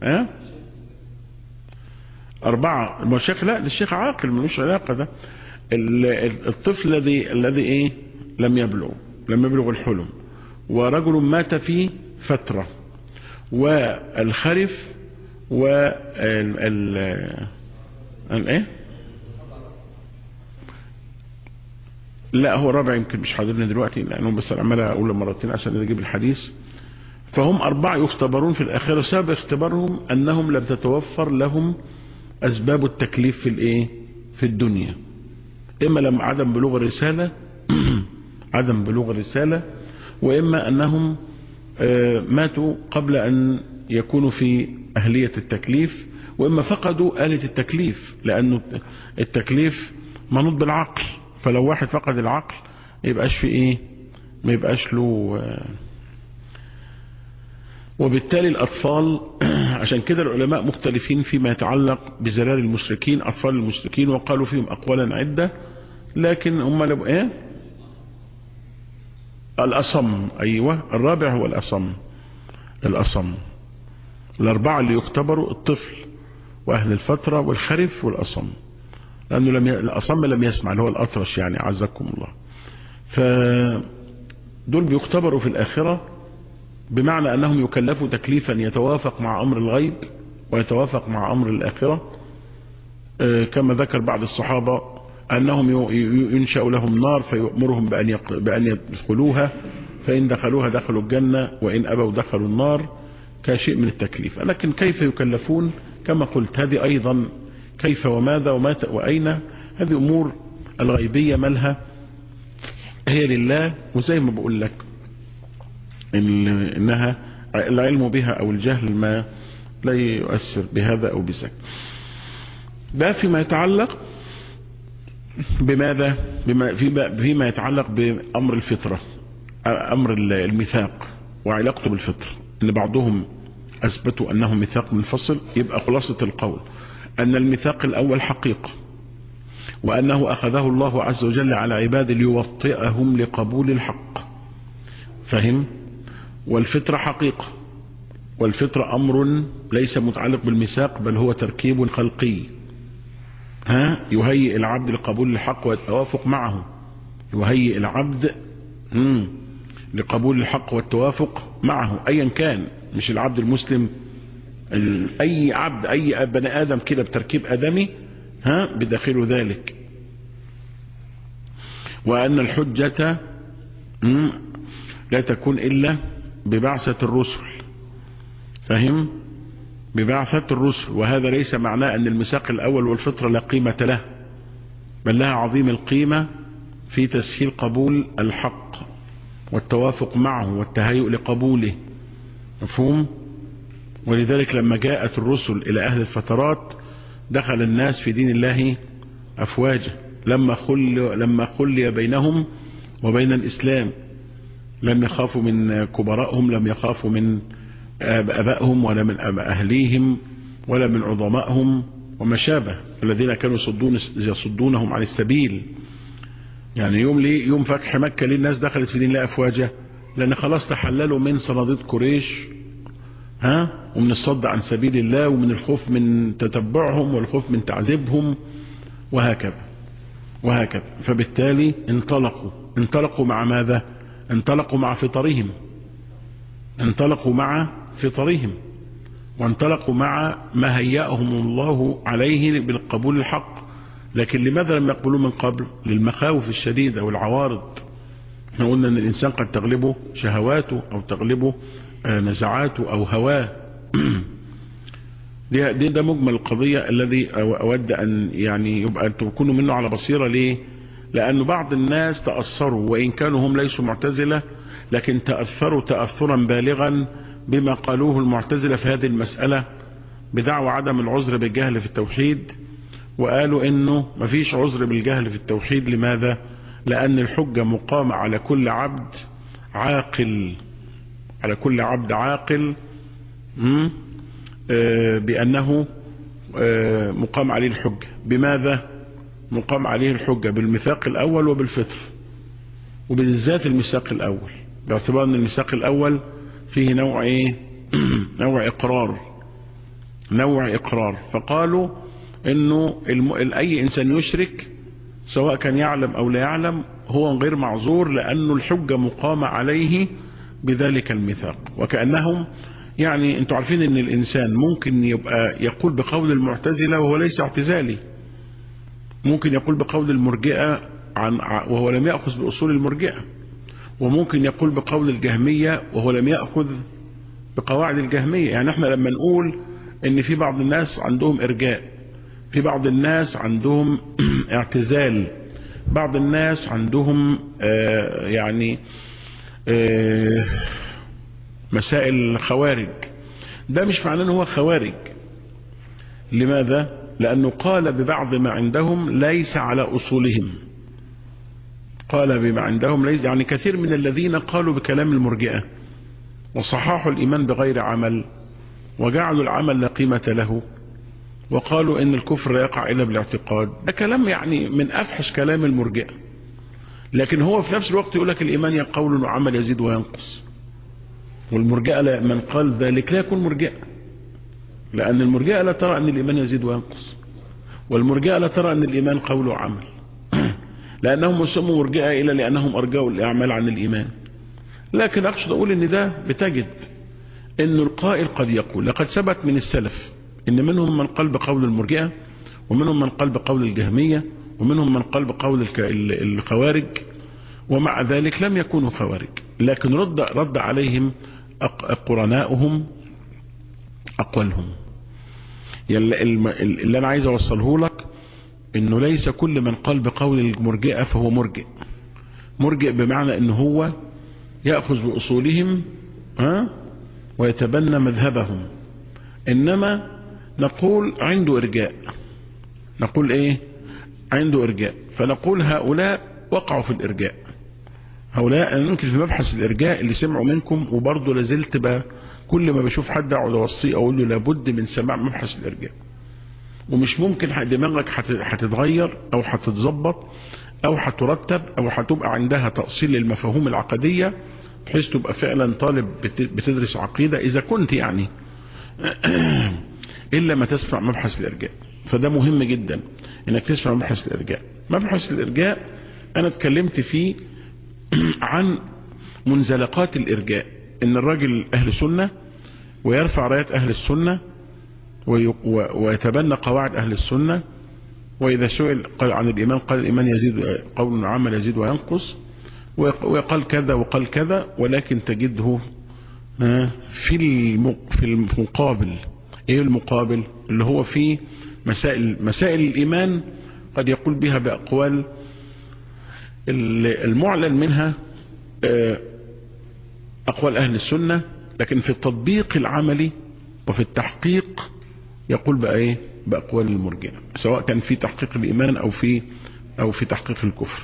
4 المشايخ لا، ده الشيخ عاقل ملوش علاقة. ده الطفل الذي ايه لم يبلغ الحلم، ورجل مات في فترة، والخرف ايه لا هو الرابع يمكن مش حاضرنا دلوقتي لانه بس عمال اقول مرتين عشان نجيب الحديث. فهم 4 يختبرون في الآخرة. سبب اختبارهم أنهم لم تتوفر لهم أسباب التكليف في الدنيا، إما لم عدم بلوغ الرسالة عدم بلوغ الرسالة، وإما أنهم ماتوا قبل أن يكونوا في أهلية التكليف، وإما فقدوا آلة التكليف، لأنه التكليف منوط بالعقل. فلو واحد فقد العقل يبقاش في ما يبقاش له. وبالتالي الأطفال عشان كده العلماء مختلفين فيما يتعلق بزلال المشركين، أطفال المشركين، وقالوا فيهم أقوالا عدة، لكن هم لو الأصم. أيوة الرابع هو الأصم. 4 اللي يختبروا الطفل وأهل الفترة والخرف والأصم، لأنه الأصم لم يسمع، اللي هو الأطرش يعني، عزكم الله. فدول بيختبروا في الآخرة، بمعنى أنهم يكلفوا تكليفا يتوافق مع أمر الغيب ويتوافق مع أمر الآخرة. كما ذكر بعض الصحابة أنهم ينشأ لهم نار فيؤمرهم بأن يدخلوها، فإن دخلوها دخلوا الجنة، وإن أبوا دخلوا النار، كشيء من التكليف. لكن كيف يكلفون كما قلت، هذه أيضا كيف وماذا ومتى وأين، هذه أمور الغيبية مالها هي لله. وزي ما بقول لك إنها العلم بها أو الجهل ما لا يؤثر بهذا أو بذاك. ده فيما يتعلق بماذا؟ فيما يتعلق بأمر الفطرة، أمر الميثاق وعلاقته بالفطرة، إن بعضهم أثبتوا أنه ميثاق منفصل. يبقى خلاصة القول أن الميثاق الأول حقيقة، وأنه أخذه الله عز وجل على عباده ليوطئهم لقبول الحق، فهم؟ والفطرة حقيقة، والفطرة أمر ليس متعلق بالميثاق، بل هو تركيب خلقي يهيئ العبد لقبول الحق والتوافق معه، يهيئ العبد لقبول الحق والتوافق معه أيا كان، مش العبد المسلم، أي عبد، أي بني آدم كده بتركيب آدمي بداخله ذلك. وأن الحجة لا تكون إلا ببعثة الرسل، فهم؟ ببعثة الرسل. وهذا ليس معناه أن الميثاق الأول والفطرة لا قيمة له، بل لها عظيم القيمة في تسهيل قبول الحق والتوافق معه والتهيؤ لقبوله، مفهوم؟ ولذلك لما جاءت الرسل إلى أهل الفترات دخل الناس في دين الله أفواجا، لما خلي بينهم وبين الإسلام، لم يخافوا من كبرائهم، لم يخافوا من أبائهم ولا من أهليهم ولا من عظمائهم وما شابه، الذين كانوا يصدونهم عن السبيل. يعني يوم فتح مكة ليه الناس دخلت في دين الله أفواجا؟ لأن خلاص تحللوا من صناديد قريش ومن الصد عن سبيل الله، ومن الخوف من تتبعهم والخوف من تعذيبهم وهكذا. فبالتالي انطلقوا مع ماذا؟ انطلقوا مع فطرهم، وانطلقوا مع ما هيأهم الله عليه بالقبول الحق. لكن لماذا لم يقبلوا من قبل؟ للمخاوف الشديدة والعوارض. احنا قلنا ان الانسان قد تغلبه شهواته او تغلبه نزعاته او هواه. ده مجمل القضية الذي اود ان يعني يبقى تكونوا منه على بصيرة. ليه؟ لأن بعض الناس تأثروا، وإن كانوا هم ليسوا معتزلة، لكن تأثروا تأثرا بالغا بما قالوه المعتزلة في هذه المسألة، بدعوى عدم العذر بالجهل في التوحيد، وقالوا انه مفيش عذر بالجهل في التوحيد. لماذا؟ لان الحجة مقامة على كل عبد عاقل، على كل عبد عاقل بانه مقام عليه الحجة. بماذا مقام عليه الحجة؟ بالميثاق الاول وبالفطر، وبالذات الميثاق الاول، باعتبار ان الميثاق الاول فيه نوع ايه نوع اقرار. فقالوا انه اي انسان يشرك سواء كان يعلم او لا يعلم هو غير معذور، لانه الحجة مقامة عليه بذلك الميثاق. وكأنهم يعني انتوا عارفين ان الانسان ممكن يبقى يقول بقول المعتزلة وهو ليس اعتزالي، ممكن يقول بقول المرجئة وهو لم يأخذ بأصول المرجئة، وممكن يقول بقول الجهمية وهو لم يأخذ بقواعد الجهمية. يعني احنا لما نقول ان في بعض الناس عندهم ارجاء، في بعض الناس عندهم اعتزال، بعض الناس عندهم مسائل خوارج، ده مش معناه ان هو خوارج. لماذا؟ لانه قال ببعض ما عندهم ليس على اصولهم، قال بما عندهم ليس. يعني كثير من الذين قالوا بكلام المرجئة وصححوا الإيمان بغير عمل وجعلوا العمل لا قيمة له وقالوا إن الكفر لا يقع إلا بالاعتقاد، ده كلام يعني من أفحش كلام المرجئة. لكن هو في نفس الوقت يقول لك الإيمان قول وعمل يزيد وينقص، والمرجئة من قال ذلك لا يكون مرجئة، لأن المرجئة لا ترى أن الإيمان يزيد وينقص، والمرجئة لا ترى أن الإيمان قول وعمل، لأنهم سموا مرجئة إلا لأنهم أرجعوا الأعمال عن الإيمان. لكن أقصد أقول إن ده بتجد إن القائل قد يقول لقد ثبت من السلف إن منهم من قال بقول المرجئة، ومنهم من قال بقول الجهمية، ومنهم من قال بقول الخوارج، ومع ذلك لم يكونوا خوارج. لكن رد عليهم قرناؤهم أقوالهم. اللي أنا عايز أوصله لك إنه ليس كل من قال بقول المرجئة فهو مرجئ. مرجئ بمعنى إنه هو يأخذ بأصولهم ويتبنى مذهبهم، إنما نقول عنده إرجاء، نقول إيه؟ عنده إرجاء، فنقول هؤلاء وقعوا في الإرجاء. هؤلاء أنا ممكن في مبحث الإرجاء اللي سمعوا منكم، وبرضه لازلت بقى كل ما بشوف حد أقعد أوصيه أقول له لابد من سماع مبحث الإرجاء، ومش ممكن دماغك هتتغير أو هتتظبط أو هترتب أو هتبقى عندها تأصيل للمفاهيم العقدية بحيث تبقى فعلا طالب بتدرس عقيدة إذا كنت يعني إلا ما تسمع مبحث الإرجاء. فده مهم جدا إنك تسمع مبحث الإرجاء. مبحث الإرجاء أنا اتكلمت فيه عن منزلقات الإرجاء، إن الراجل أهل سنة ويرفع راية أهل السنة ويتبنى قواعد أهل السنة، وإذا سئل قال عن الإيمان قال الإيمان يزيد قول وعمل يزيد وينقص، وقال كذا وقال كذا، ولكن تجده في المقابل. إيه المقابل؟ اللي هو في مسائل الإيمان قد يقول بها بأقوال المعلن منها أقوال أهل السنة، لكن في التطبيق العملي وفي التحقيق يقول بقى إيه؟ بأقوال المرجئة، سواء كان في تحقيق الإيمان أو في تحقيق الكفر.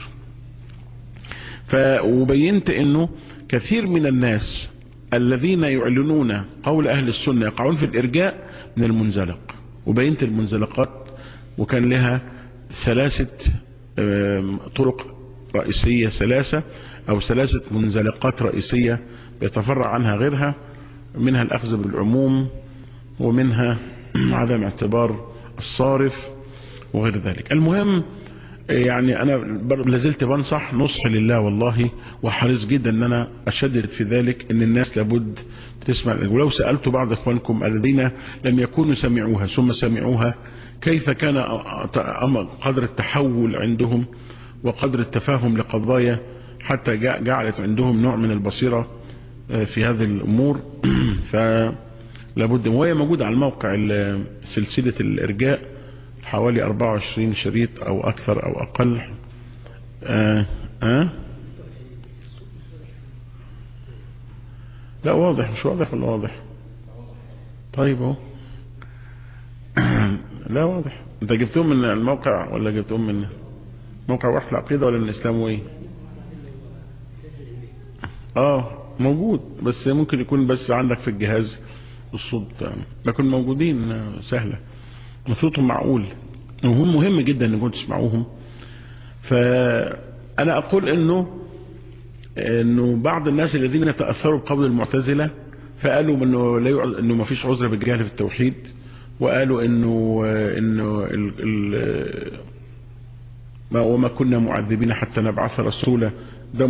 وبينت إنه كثير من الناس الذين يعلنون قول أهل السنة يقعون في الإرجاء من المنزلق، وبينت المنزلقات، وكان لها 3 طرق رئيسية، 3 منزلقات رئيسية يتفرع عنها غيرها، منها الأخذ بالعموم، ومنها عدم اعتبار الصارف وغير ذلك. المهم يعني أنا لازلت بنصح نصح لله والله، وحريص جدا أن أنا أشدد في ذلك أن الناس لابد تسمع. ولو سألت بعض إخوانكم الذين لم يكونوا سمعوها ثم سمعوها كيف كان قدر التحول عندهم وقدر التفاهم لقضايا حتى جعلت عندهم نوع من البصيرة في هذه الأمور، فلابد. وهي موجودة على الموقع سلسلة الإرجاء حوالي 24 شريط أو أكثر أو أقل. لا واضح، مش واضح ولا واضح؟ طيب اهو لا واضح. انت جبتهم من الموقع ولا جبتهم من موقع وحدة العقيدة ولا من الاسلام وايه؟ موجود، بس ممكن يكون بس عندك في الجهاز الصوت، لكن موجودين سهلة، صوتهم معقول وهم مهم جدا انكم تسمعوهم. فانا اقول انه بعض الناس الذين تأثروا بقول المعتزلة فقالوا انه ما فيش عذر بالجهل في التوحيد، وقالوا انه وما كنا معذبين حتى نبعث رسولا، ده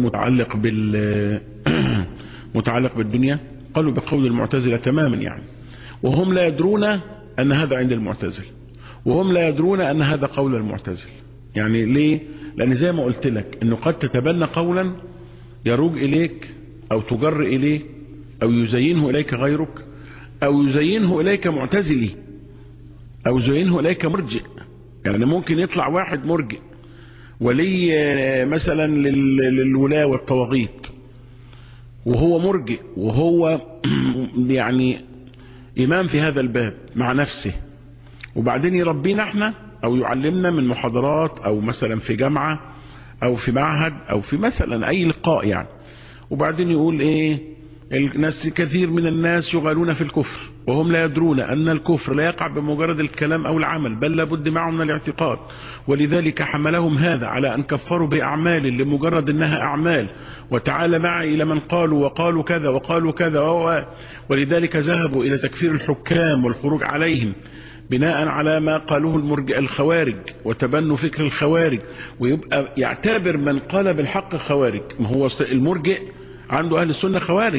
متعلق بالدنيا. قالوا بقول المعتزلة تماما يعني، وهم لا يدرون ان هذا عند المعتزل، وهم لا يدرون ان هذا قول المعتزل. يعني ليه؟ لان زي ما قلت لك انه قد تتبنى قولا يروج اليك او تجر اليه او يزينه اليك غيرك، او يزينه اليك معتزلي، او يزينه اليك مرجئ. يعني ممكن يطلع واحد مرجئ ولي مثلا للولاة والطواغيت، وهو مرجئ وهو يعني امام في هذا الباب مع نفسه، وبعدين يربينا احنا او يعلمنا من محاضرات او مثلا في جامعة او في معهد او في مثلا اي لقاء يعني، وبعدين يقول الناس كثير من الناس يغالون في الكفر وهم لا يدرون ان الكفر لا يقع بمجرد الكلام او العمل، بل لابد معه من الاعتقاد، ولذلك حملهم هذا على ان كفروا باعمال لمجرد انها اعمال، وتعالى معي الى من قالوا وقالوا كذا وقالوا كذا، ولذلك ذهبوا الى تكفير الحكام والخروج عليهم بناء على ما قالوه الخوارج وتبنوا فكر الخوارج، ويبقى يعتبر من قال بالحق خوارج. ما هو المرجئ عنده اهل السنة خوارج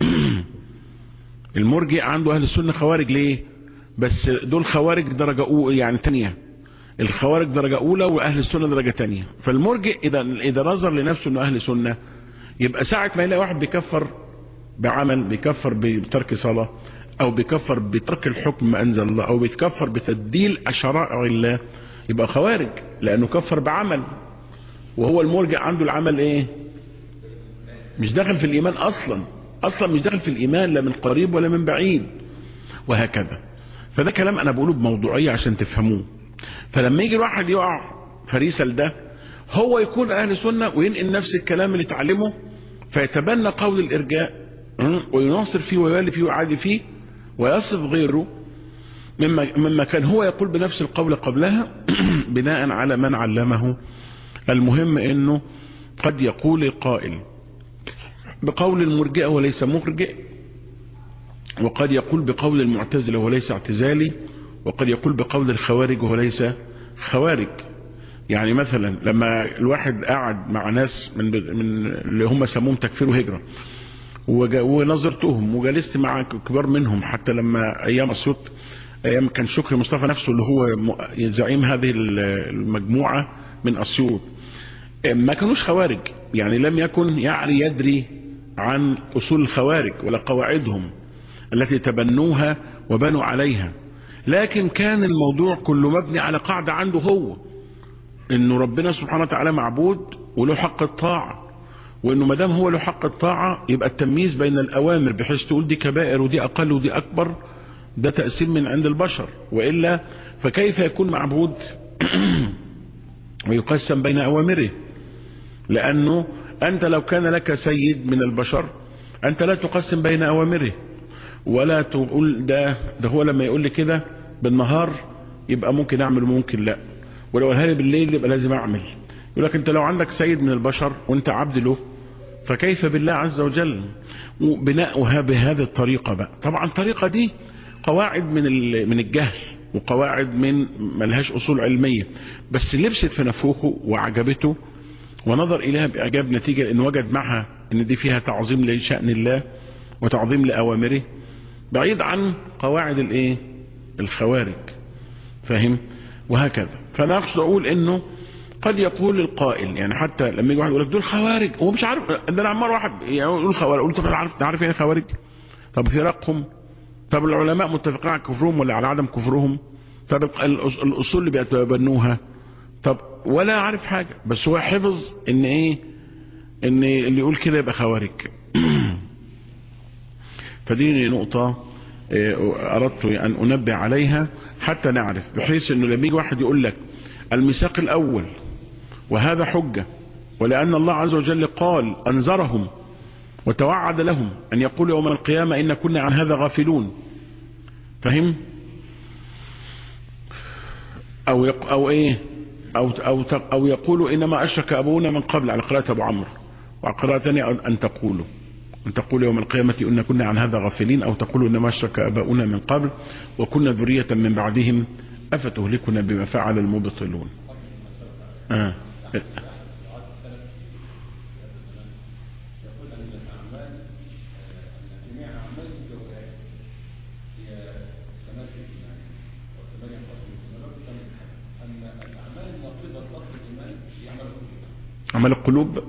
المرجئ عنده اهل السنة خوارج. ليه؟ بس دول خوارج درجة يعني تانية، الخوارج درجة اولى واهل السنة درجة تانية. فالمرجئ اذا نظر لنفسه انه اهل سنة، يبقى ساعة ما يلاقي واحد بيكفر بعمل، بيكفر بترك صلاة، او بيكفر بترك الحكم ما انزل الله، او بيتكفر بتبديل شرائع الله، يبقى خوارج لانه كفر بعمل. وهو المرجئ عنده العمل مش داخل في الايمان اصلا مش داخل في الايمان لا من قريب ولا من بعيد، وهكذا. فده كلام انا بقوله بموضوعية عشان تفهموه. فلما يجي الواحد يقع فريسة لده، هو يكون اهل سنة وينقل نفس الكلام اللي تعلمه، فيتبنى قول الارجاء ويناصر فيه ويوالي فيه ويعادي فيه ويصف غيره مما كان هو يقول بنفس القول قبلها بناء على من علمه. المهم انه قد يقول القائل بقول المرجئة وليس مرجئ، وقد يقول بقول المعتزلة وليس اعتزالي، وقد يقول بقول الخوارج وليس خوارج. يعني مثلا لما الواحد قاعد مع ناس من اللي هم سموهم تكفير وهجرة، ونظرتهم وجلست مع كبار منهم، حتى لما ايام اسيوط، ايام كان شكري مصطفى نفسه اللي هو زعيم هذه المجموعة من اسيوط، ما كانوش خوارج، يعني لم يكن يدري عن اصول الخوارج ولا قواعدهم التي تبنوها وبنوا عليها، لكن كان الموضوع كله مبني على قاعدة عنده هو، انه ربنا سبحانه وتعالى معبود وله حق الطاعة، وانه ما دام هو له حق الطاعة يبقى التمييز بين الاوامر بحيث تقول دي كبائر ودي اقل ودي اكبر، ده تقسيم من عند البشر، وإلا فكيف يكون معبود ويقسم بين اوامره؟ لانه انت لو كان لك سيد من البشر انت لا تقسم بين اوامره، ولا تقول ده هو لما يقول لي كده بالنهار يبقى ممكن اعمل وممكن لا، ولو قالها لي بالليل يبقى لازم اعمل. يقول لك انت لو عندك سيد من البشر وانت عبد له فكيف بالله عز وجل؟ وبناؤها بهذه الطريقة بقى. طبعا الطريقة دي قواعد من الجهل، وقواعد من ملهاش اصول علمية، بس لبست في نفوخه وعجبته ونظر اليها باعجاب، نتيجة ان وجد معها ان دي فيها تعظيم لشأن الله وتعظيم لأوامره، بعيد عن قواعد الخوارج، فاهم؟ وهكذا. فانا اقصد اقول انه قد يقول القائل، يعني حتى لما يجي واحد يقول لك دول خوارج، هو مش عارف، ده انا عمال واحد يقول خوارج، قلت عارف يعني خوارج؟ طب فرقهم، طب العلماء متفقين على كفرهم ولا على عدم كفرهم؟ طب الاصول اللي بيتبنوها، طب ولا عارف حاجة، بس هو حفظ ان ان اللي يقول كده يبقى خوارج. فدي نقطة أردت أن أنبه عليها حتى نعرف، بحيث أنه لما يجي واحد يقول لك الميثاق الأول وهذا حجة، ولأن الله عز وجل قال أنذرهم وتوعد لهم أن يقولوا يوم القيامة إن كنا عن هذا غافلون، فهم؟ أو يقولوا إنما أشرك أبونا من قبل، على قراءة أبو عمرو، وعلى قراءة ثانية أن تقولوا يوم القيامة إن كنا عن هذا غافلين، أو تقولوا إنما أشرك أباؤنا من قبل وكنا ذرية من بعدهم أفتهلكنا بما فعل المبطلون. عمل القلوب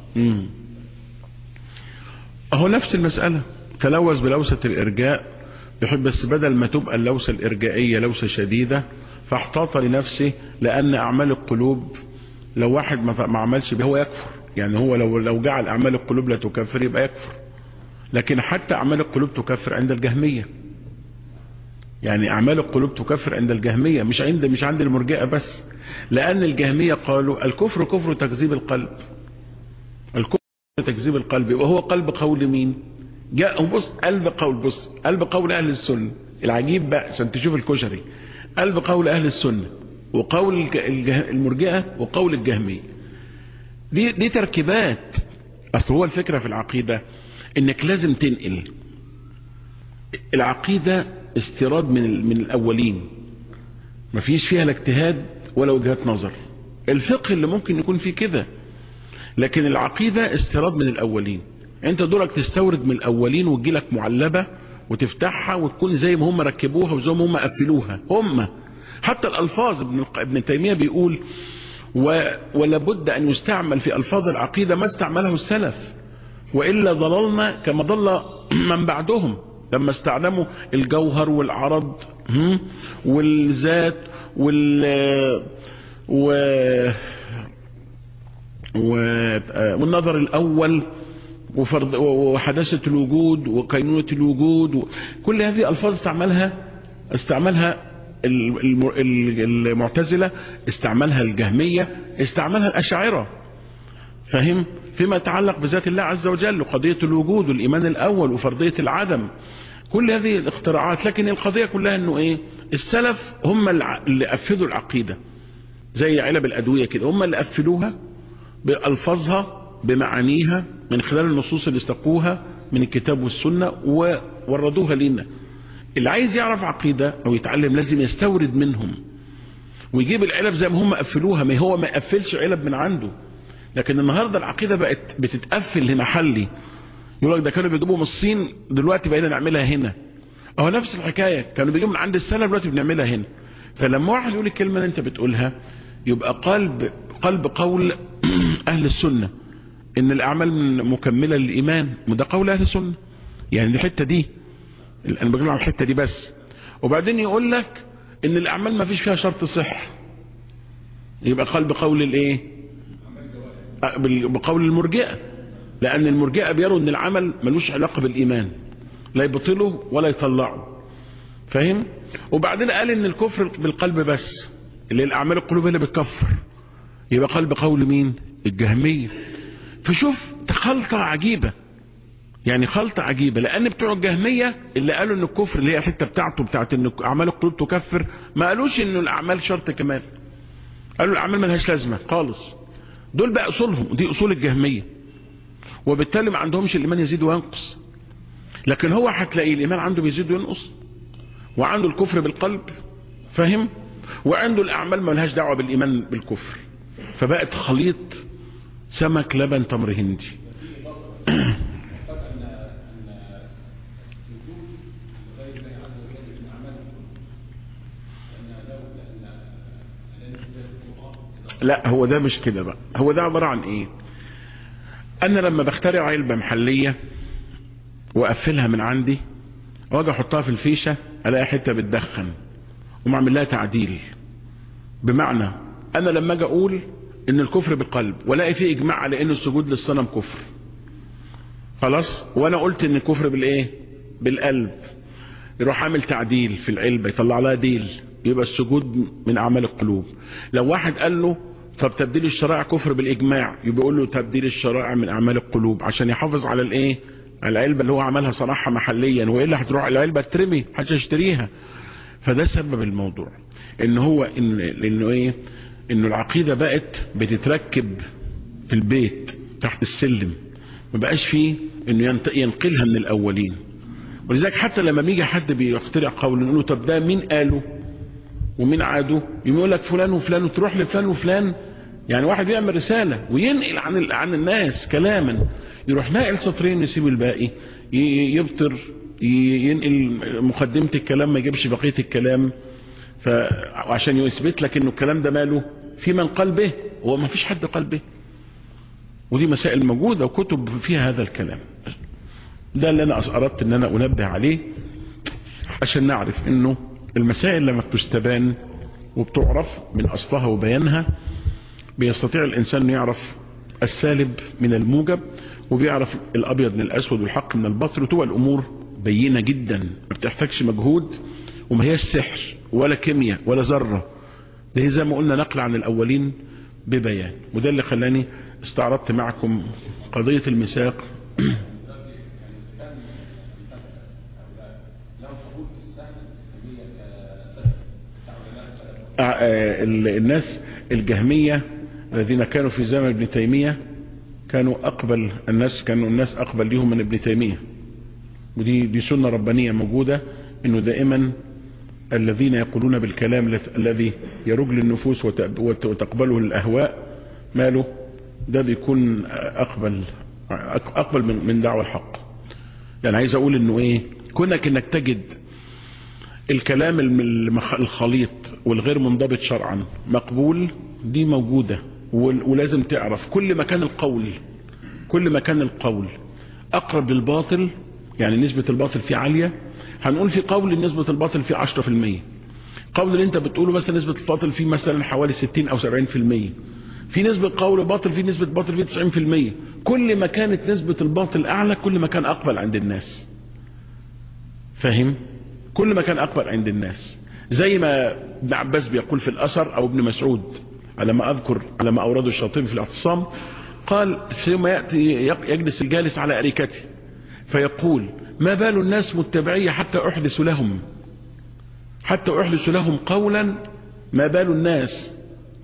اهو نفس المسألة، تلوث بلوثة الارجاء، يحب بس بدل ما تبقى اللوثة الارجائية لوثة شديدة فاحتاط لنفسه، لان اعمال القلوب لو واحد ما عملش به هو يكفر، يعني هو لو جعل اعمال القلوب لا تكفر يبقى يكفر. لكن حتى اعمال القلوب تكفر عند الجهمية، يعني اعمال القلوب تكفر عند الجهمية، مش عند المرجئة بس، لان الجهمية قالوا الكفر كفر تكذيب القلب، الكفر تكذيب القلب، وهو قلب قول مين؟ قلب قول اهل السنة. العجيب بقى عشان تشوف الكشري، قلب قول اهل السنة وقول المرجئة وقول الجهمية، دي تركيبات. اصل هو الفكرة في العقيدة انك لازم تنقل العقيدة استيراد من الاولين، مفيش فيها لا اجتهاد ولا وجهات نظر. الفقه اللي ممكن يكون فيه كده، لكن العقيدة استيراد من الاولين. انت دورك تستورد من الاولين وتجيلك معلبة وتفتحها وتكون زي ما هم ركبوها وزي ما هم قفلوها. هم حتى الالفاظ ابن تيمية بيقول ولا بد ان يستعمل في الفاظ العقيدة ما استعمله السلف، وإلا ضللنا كما ضل من بعدهم لما استعلموا الجوهر والعرض والذات والنظر الأول وحداثة الوجود وكينونة الوجود، كل هذه الألفاظ استعملها المعتزلة، استعملها الجهمية، استعملها الأشاعرة، فهم؟ فيما يتعلق بذات الله عز وجل وقضية الوجود والإيمان الأول وفرضية العدم، كل هذه الاختراعات. لكن القضية كلها انه ايه؟ السلف هم اللي قفلوا العقيدة زي علب الأدوية كده، هم اللي قفلوها بألفاظها بمعانيها من خلال النصوص اللي استقوها من الكتاب والسنة ووردوها لنا. اللي عايز يعرف عقيدة او يتعلم لازم يستورد منهم ويجيب العلب زي ما هم قفلوها، ما هو ما يقفلش علب من عنده. لكن النهاردة العقيدة بقت بتتقفل لمحلي، يقول لك ده كانوا بيجيبوا من الصين دلوقتي بقينا نعملها هنا، اهو نفس الحكاية، كانوا بيجيبوا من عند السلف دلوقتي بنعملها هنا. فلما واحد يقول الكلمة اللي انت بتقولها يبقى قلب قول اهل السنة ان الاعمال مكملة للايمان، وده قول اهل السنة، يعني الحتة دي انا بقول على الحتة دي بس. وبعدين يقول لك ان الاعمال ما فيش فيها شرط صح، يبقى قلب قول الايه؟ بقول المرجئة، لأن المرجئة بيروا أن العمل ملوش علاقة بالإيمان، لا يبطله ولا يطلعه، فاهم؟ وبعدين قال أن الكفر بالقلب بس، اللي الأعمال القلوب اللي بتكفر، يبقى قلب قول مين؟ الجهمية. فشوف خلطة عجيبة، يعني خلطة عجيبة، لأن بتوع الجهمية اللي قالوا أن الكفر اللي هي الحتة بتاعته بتاعت أن أعمال القلوب تكفر، ما قالوش أن الأعمال شرط كمال، قالوا الأعمال ملهاش لازمة خالص. دول بقى أصولهم، ودي أصول الجهمية، وبالتالي ما عندهمش الإيمان يزيد وينقص. لكن هو هتلاقي الإيمان عنده بيزيد وينقص، وعنده الكفر بالقلب، فاهم؟ وعنده الأعمال ما لهاش دعوة بالإيمان بالكفر، فبقت خليط سمك لبن تمر هندي. لا هو ده مش كده بقى، هو ده عبارة عن ايه؟ انا لما بخترع علبة محلية واقفلها من عندي واجي احطها في الفيشة الاقي حتة بتدخن ومعمل لها تعديل. بمعنى انا لما اجي اقول ان الكفر بالقلب ولاقي فيه اجماع على ان السجود للصنم كفر، خلاص، وانا قلت ان الكفر بالايه؟ بالقلب، يروح عامل تعديل في العلبة يطلع لها ديل، يبقى السجود من أعمال القلوب. لو واحد قال له طب تبديل الشرائع كفر بالإجماع، يبقى يقول له تبديل الشرائع من أعمال القلوب، عشان يحافظ على الإيه؟ العلبة اللي هو عملها صنعها محليا، وإلا هتروح العلبة ترمي محدش يشتريها. فده سبب الموضوع، إن هو إنه إيه؟ إنه العقيدة بقت بتتركب في البيت تحت السلم، ما بقاش فيه إنه ينقلها من الأولين. ولذلك حتى لما بيجي حد بيخترع قول نقول له طب ده مين قاله ومين عاده، يقول لك فلان وفلان، وتروح لفلان وفلان. يعني واحد يعمل رسالة وينقل عن الناس كلاما، يروح ناقل سطرين يسيب الباقي، يبطر ينقل مقدمة الكلام ما يجيبش بقية الكلام، عشان يثبت لك انه الكلام ده ماله في من قال به، هو ما فيش حد قال به. ودي مسائل موجودة وكتب فيها هذا الكلام. ده اللي انا اردت ان انا انبه عليه، عشان نعرف انه المسائل لما بتستبان وبتعرف من اصلها وبيانها، بيستطيع الانسان يعرف السالب من الموجب، وبيعرف الابيض من الاسود والحق من الباطل، وتبقى الامور بينة جدا، ما بتحتاجش مجهود، وما هي السحر ولا كيمياء ولا ذرة. ده زي ما قلنا نقل عن الاولين ببيان. وده اللي خلاني استعرضت معكم قضية الميثاق. الناس الجهمية الذين كانوا في زمن ابن تيمية كانوا الناس أقبل لهم من ابن تيمية. ودي سنة ربانية موجودة، إنه دائما الذين يقولون بالكلام الذي يرج للنفوس وتقبله الأهواء ماله، ده بيكون أقبل من دعوة الحق. يعني عايز أقول إنه إيه، كونك إنك تجد الكلام الخليط والغير منضبط شرعا مقبول، دي موجودة. ولازم تعرف كل ما كان القول أقرب للباطل، يعني نسبة الباطل فيه عالية، هنقول في قول نسبة الباطل فيه 10%، قول اللي انت بتقوله مثلا نسبة الباطل فيه مثلا حوالي 60 أو 70%، في نسبة قول باطل فيه نسبة باطل فيه 90%. كل ما كانت نسبة الباطل أعلى كل ما كان أقبل عند الناس. فاهم؟ كل ما كان أقبل عند الناس، زي ما ابن عباس بيقول في الأثر، أو ابن مسعود على ما أورده الشاطبي في الاعتصام، قال ثم يأتي يجلس الجالس على أريكته فيقول ما بال الناس متبعية حتى أحدث لهم قولا، ما بال الناس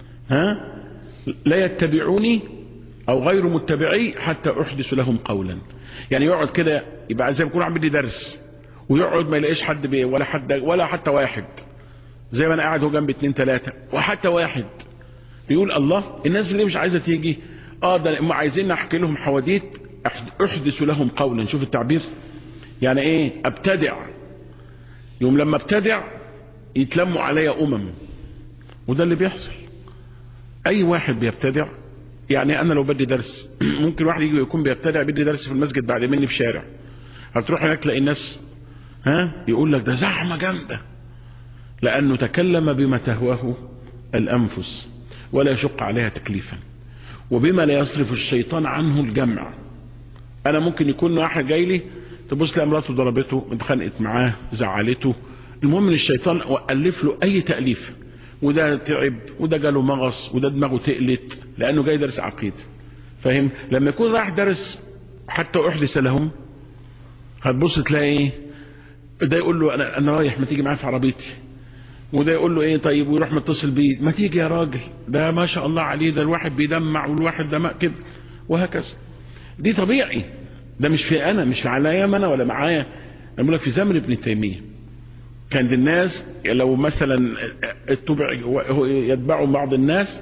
لا يتبعوني أو غير متبعي حتى أحدث لهم قولا. يعني يقعد كده يبقى زي ما يكون عامل لي درس، ويقعد ما يلاقيش حد ولا حتى واحد، زي ما انا قاعد هو جنب 2 3 وحتى واحد، يقول الله الناس اللي مش عايزه تيجي، ده هم عايزين احكي لهم حواديت احدث لهم قولا. شوف التعبير، يعني ايه ابتدع. يوم لما ابتدع يتلموا عليا وده اللي بيحصل. اي واحد بيبتدع، يعني انا لو بدي درس ممكن واحد يجي يكون بيبتدع بدي درس في المسجد بعد مني في شارع، هتروح هناك تلاقي الناس يقول لك ده زحمة جامدة، لأنه تكلم بما تهواه الأنفس ولا يشق عليها تكليفا، وبما لا يصرف الشيطان عنه الجمع. أنا ممكن يكون واحد جاي لي تبص لي مراته ضربته، اتخانقت معاه، زعلته، المهم ان الشيطان ألف له أي تأليف، وده تعب وده جاله مغص وده دماغه تقلت، لأنه جاي درس عقيدة. فاهم؟ لما يكون راح درس حتى أحدث لهم، هتبص تلاقي ده يقول له انا رايح، ما تيجي معايا في عربيتي، وده يقول له ايه طيب، ويروح متصل بيه، ما تيجي يا راجل، ده ما شاء الله عليه، ده الواحد بيدمع والواحد دماء كده، وهكذا. دي طبيعي، ده مش في عليا انا ولا معايا. انا بقول لك في زمن ابن تيميه كان الناس لو مثلا يتبعوا بعض الناس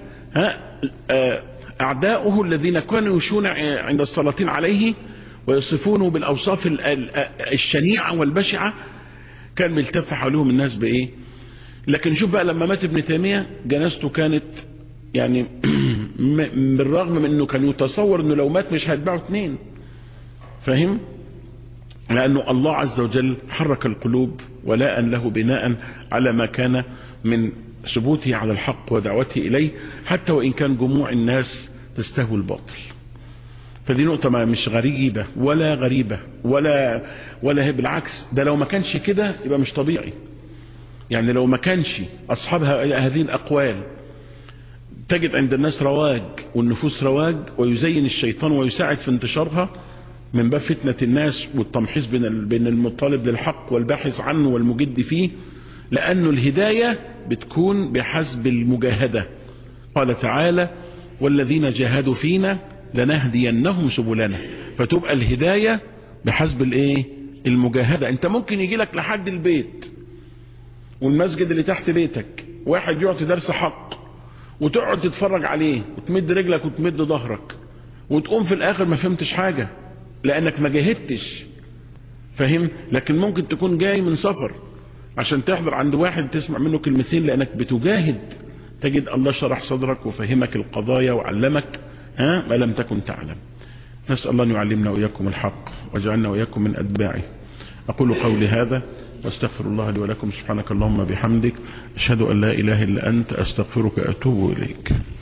اعداؤه الذين كانوا يشون عند السلاطين عليه ويصفونه بالأوصاف الشنيعة والبشعة، كان بيلتف حولهم الناس بإيه. لكن شوف بقى لما مات ابن تيمية جنازته كانت يعني بالرغم من أنه كان يتصور أنه لو مات مش هيتبعوا 2. فاهم؟ لأنه الله عز وجل حرك القلوب ولاء له بناء على ما كان من ثبوته على الحق ودعوته إليه، حتى وإن كان جموع الناس تستهوي الباطل. فدي نقطة مش غريبة ولا غريبة ولا هي، بالعكس ده لو ما كانش كده يبقى مش طبيعي. يعني لو ما كانش أصحاب هذه الأقوال تجد عند الناس رواج والنفوس رواج، ويزين الشيطان ويساعد في انتشارها من باب فتنة الناس والتمحيص بين المطالب للحق والباحث عنه والمجد فيه، لأنه الهداية بتكون بحسب المجاهدة. قال تعالى والذين جاهدوا فينا لنهدينهم سبلنا، فتبقى الهداية بحسب المجاهدة. انت ممكن يجي لك لحد البيت والمسجد اللي تحت بيتك واحد يعطي درس حق وتقعد تتفرج عليه وتمد رجلك وتمد ظهرك وتقوم في الاخر ما فهمتش حاجة لانك ما جاهدتش، فهم؟ لكن ممكن تكون جاي من سفر عشان تحضر عند واحد تسمع منه كلمتين لانك بتجاهد، تجد الله شرح صدرك وفهمك القضايا وعلمك ما لم تكن تعلم. نسأل الله أن يعلمنا وإياكم الحق وجعلنا وإياكم من أتباعه. أقول قولي هذا واستغفر الله لي ولكم. سبحانك اللهم بحمدك أشهد أن لا إله إلا أنت أستغفرك وأتوب إليك.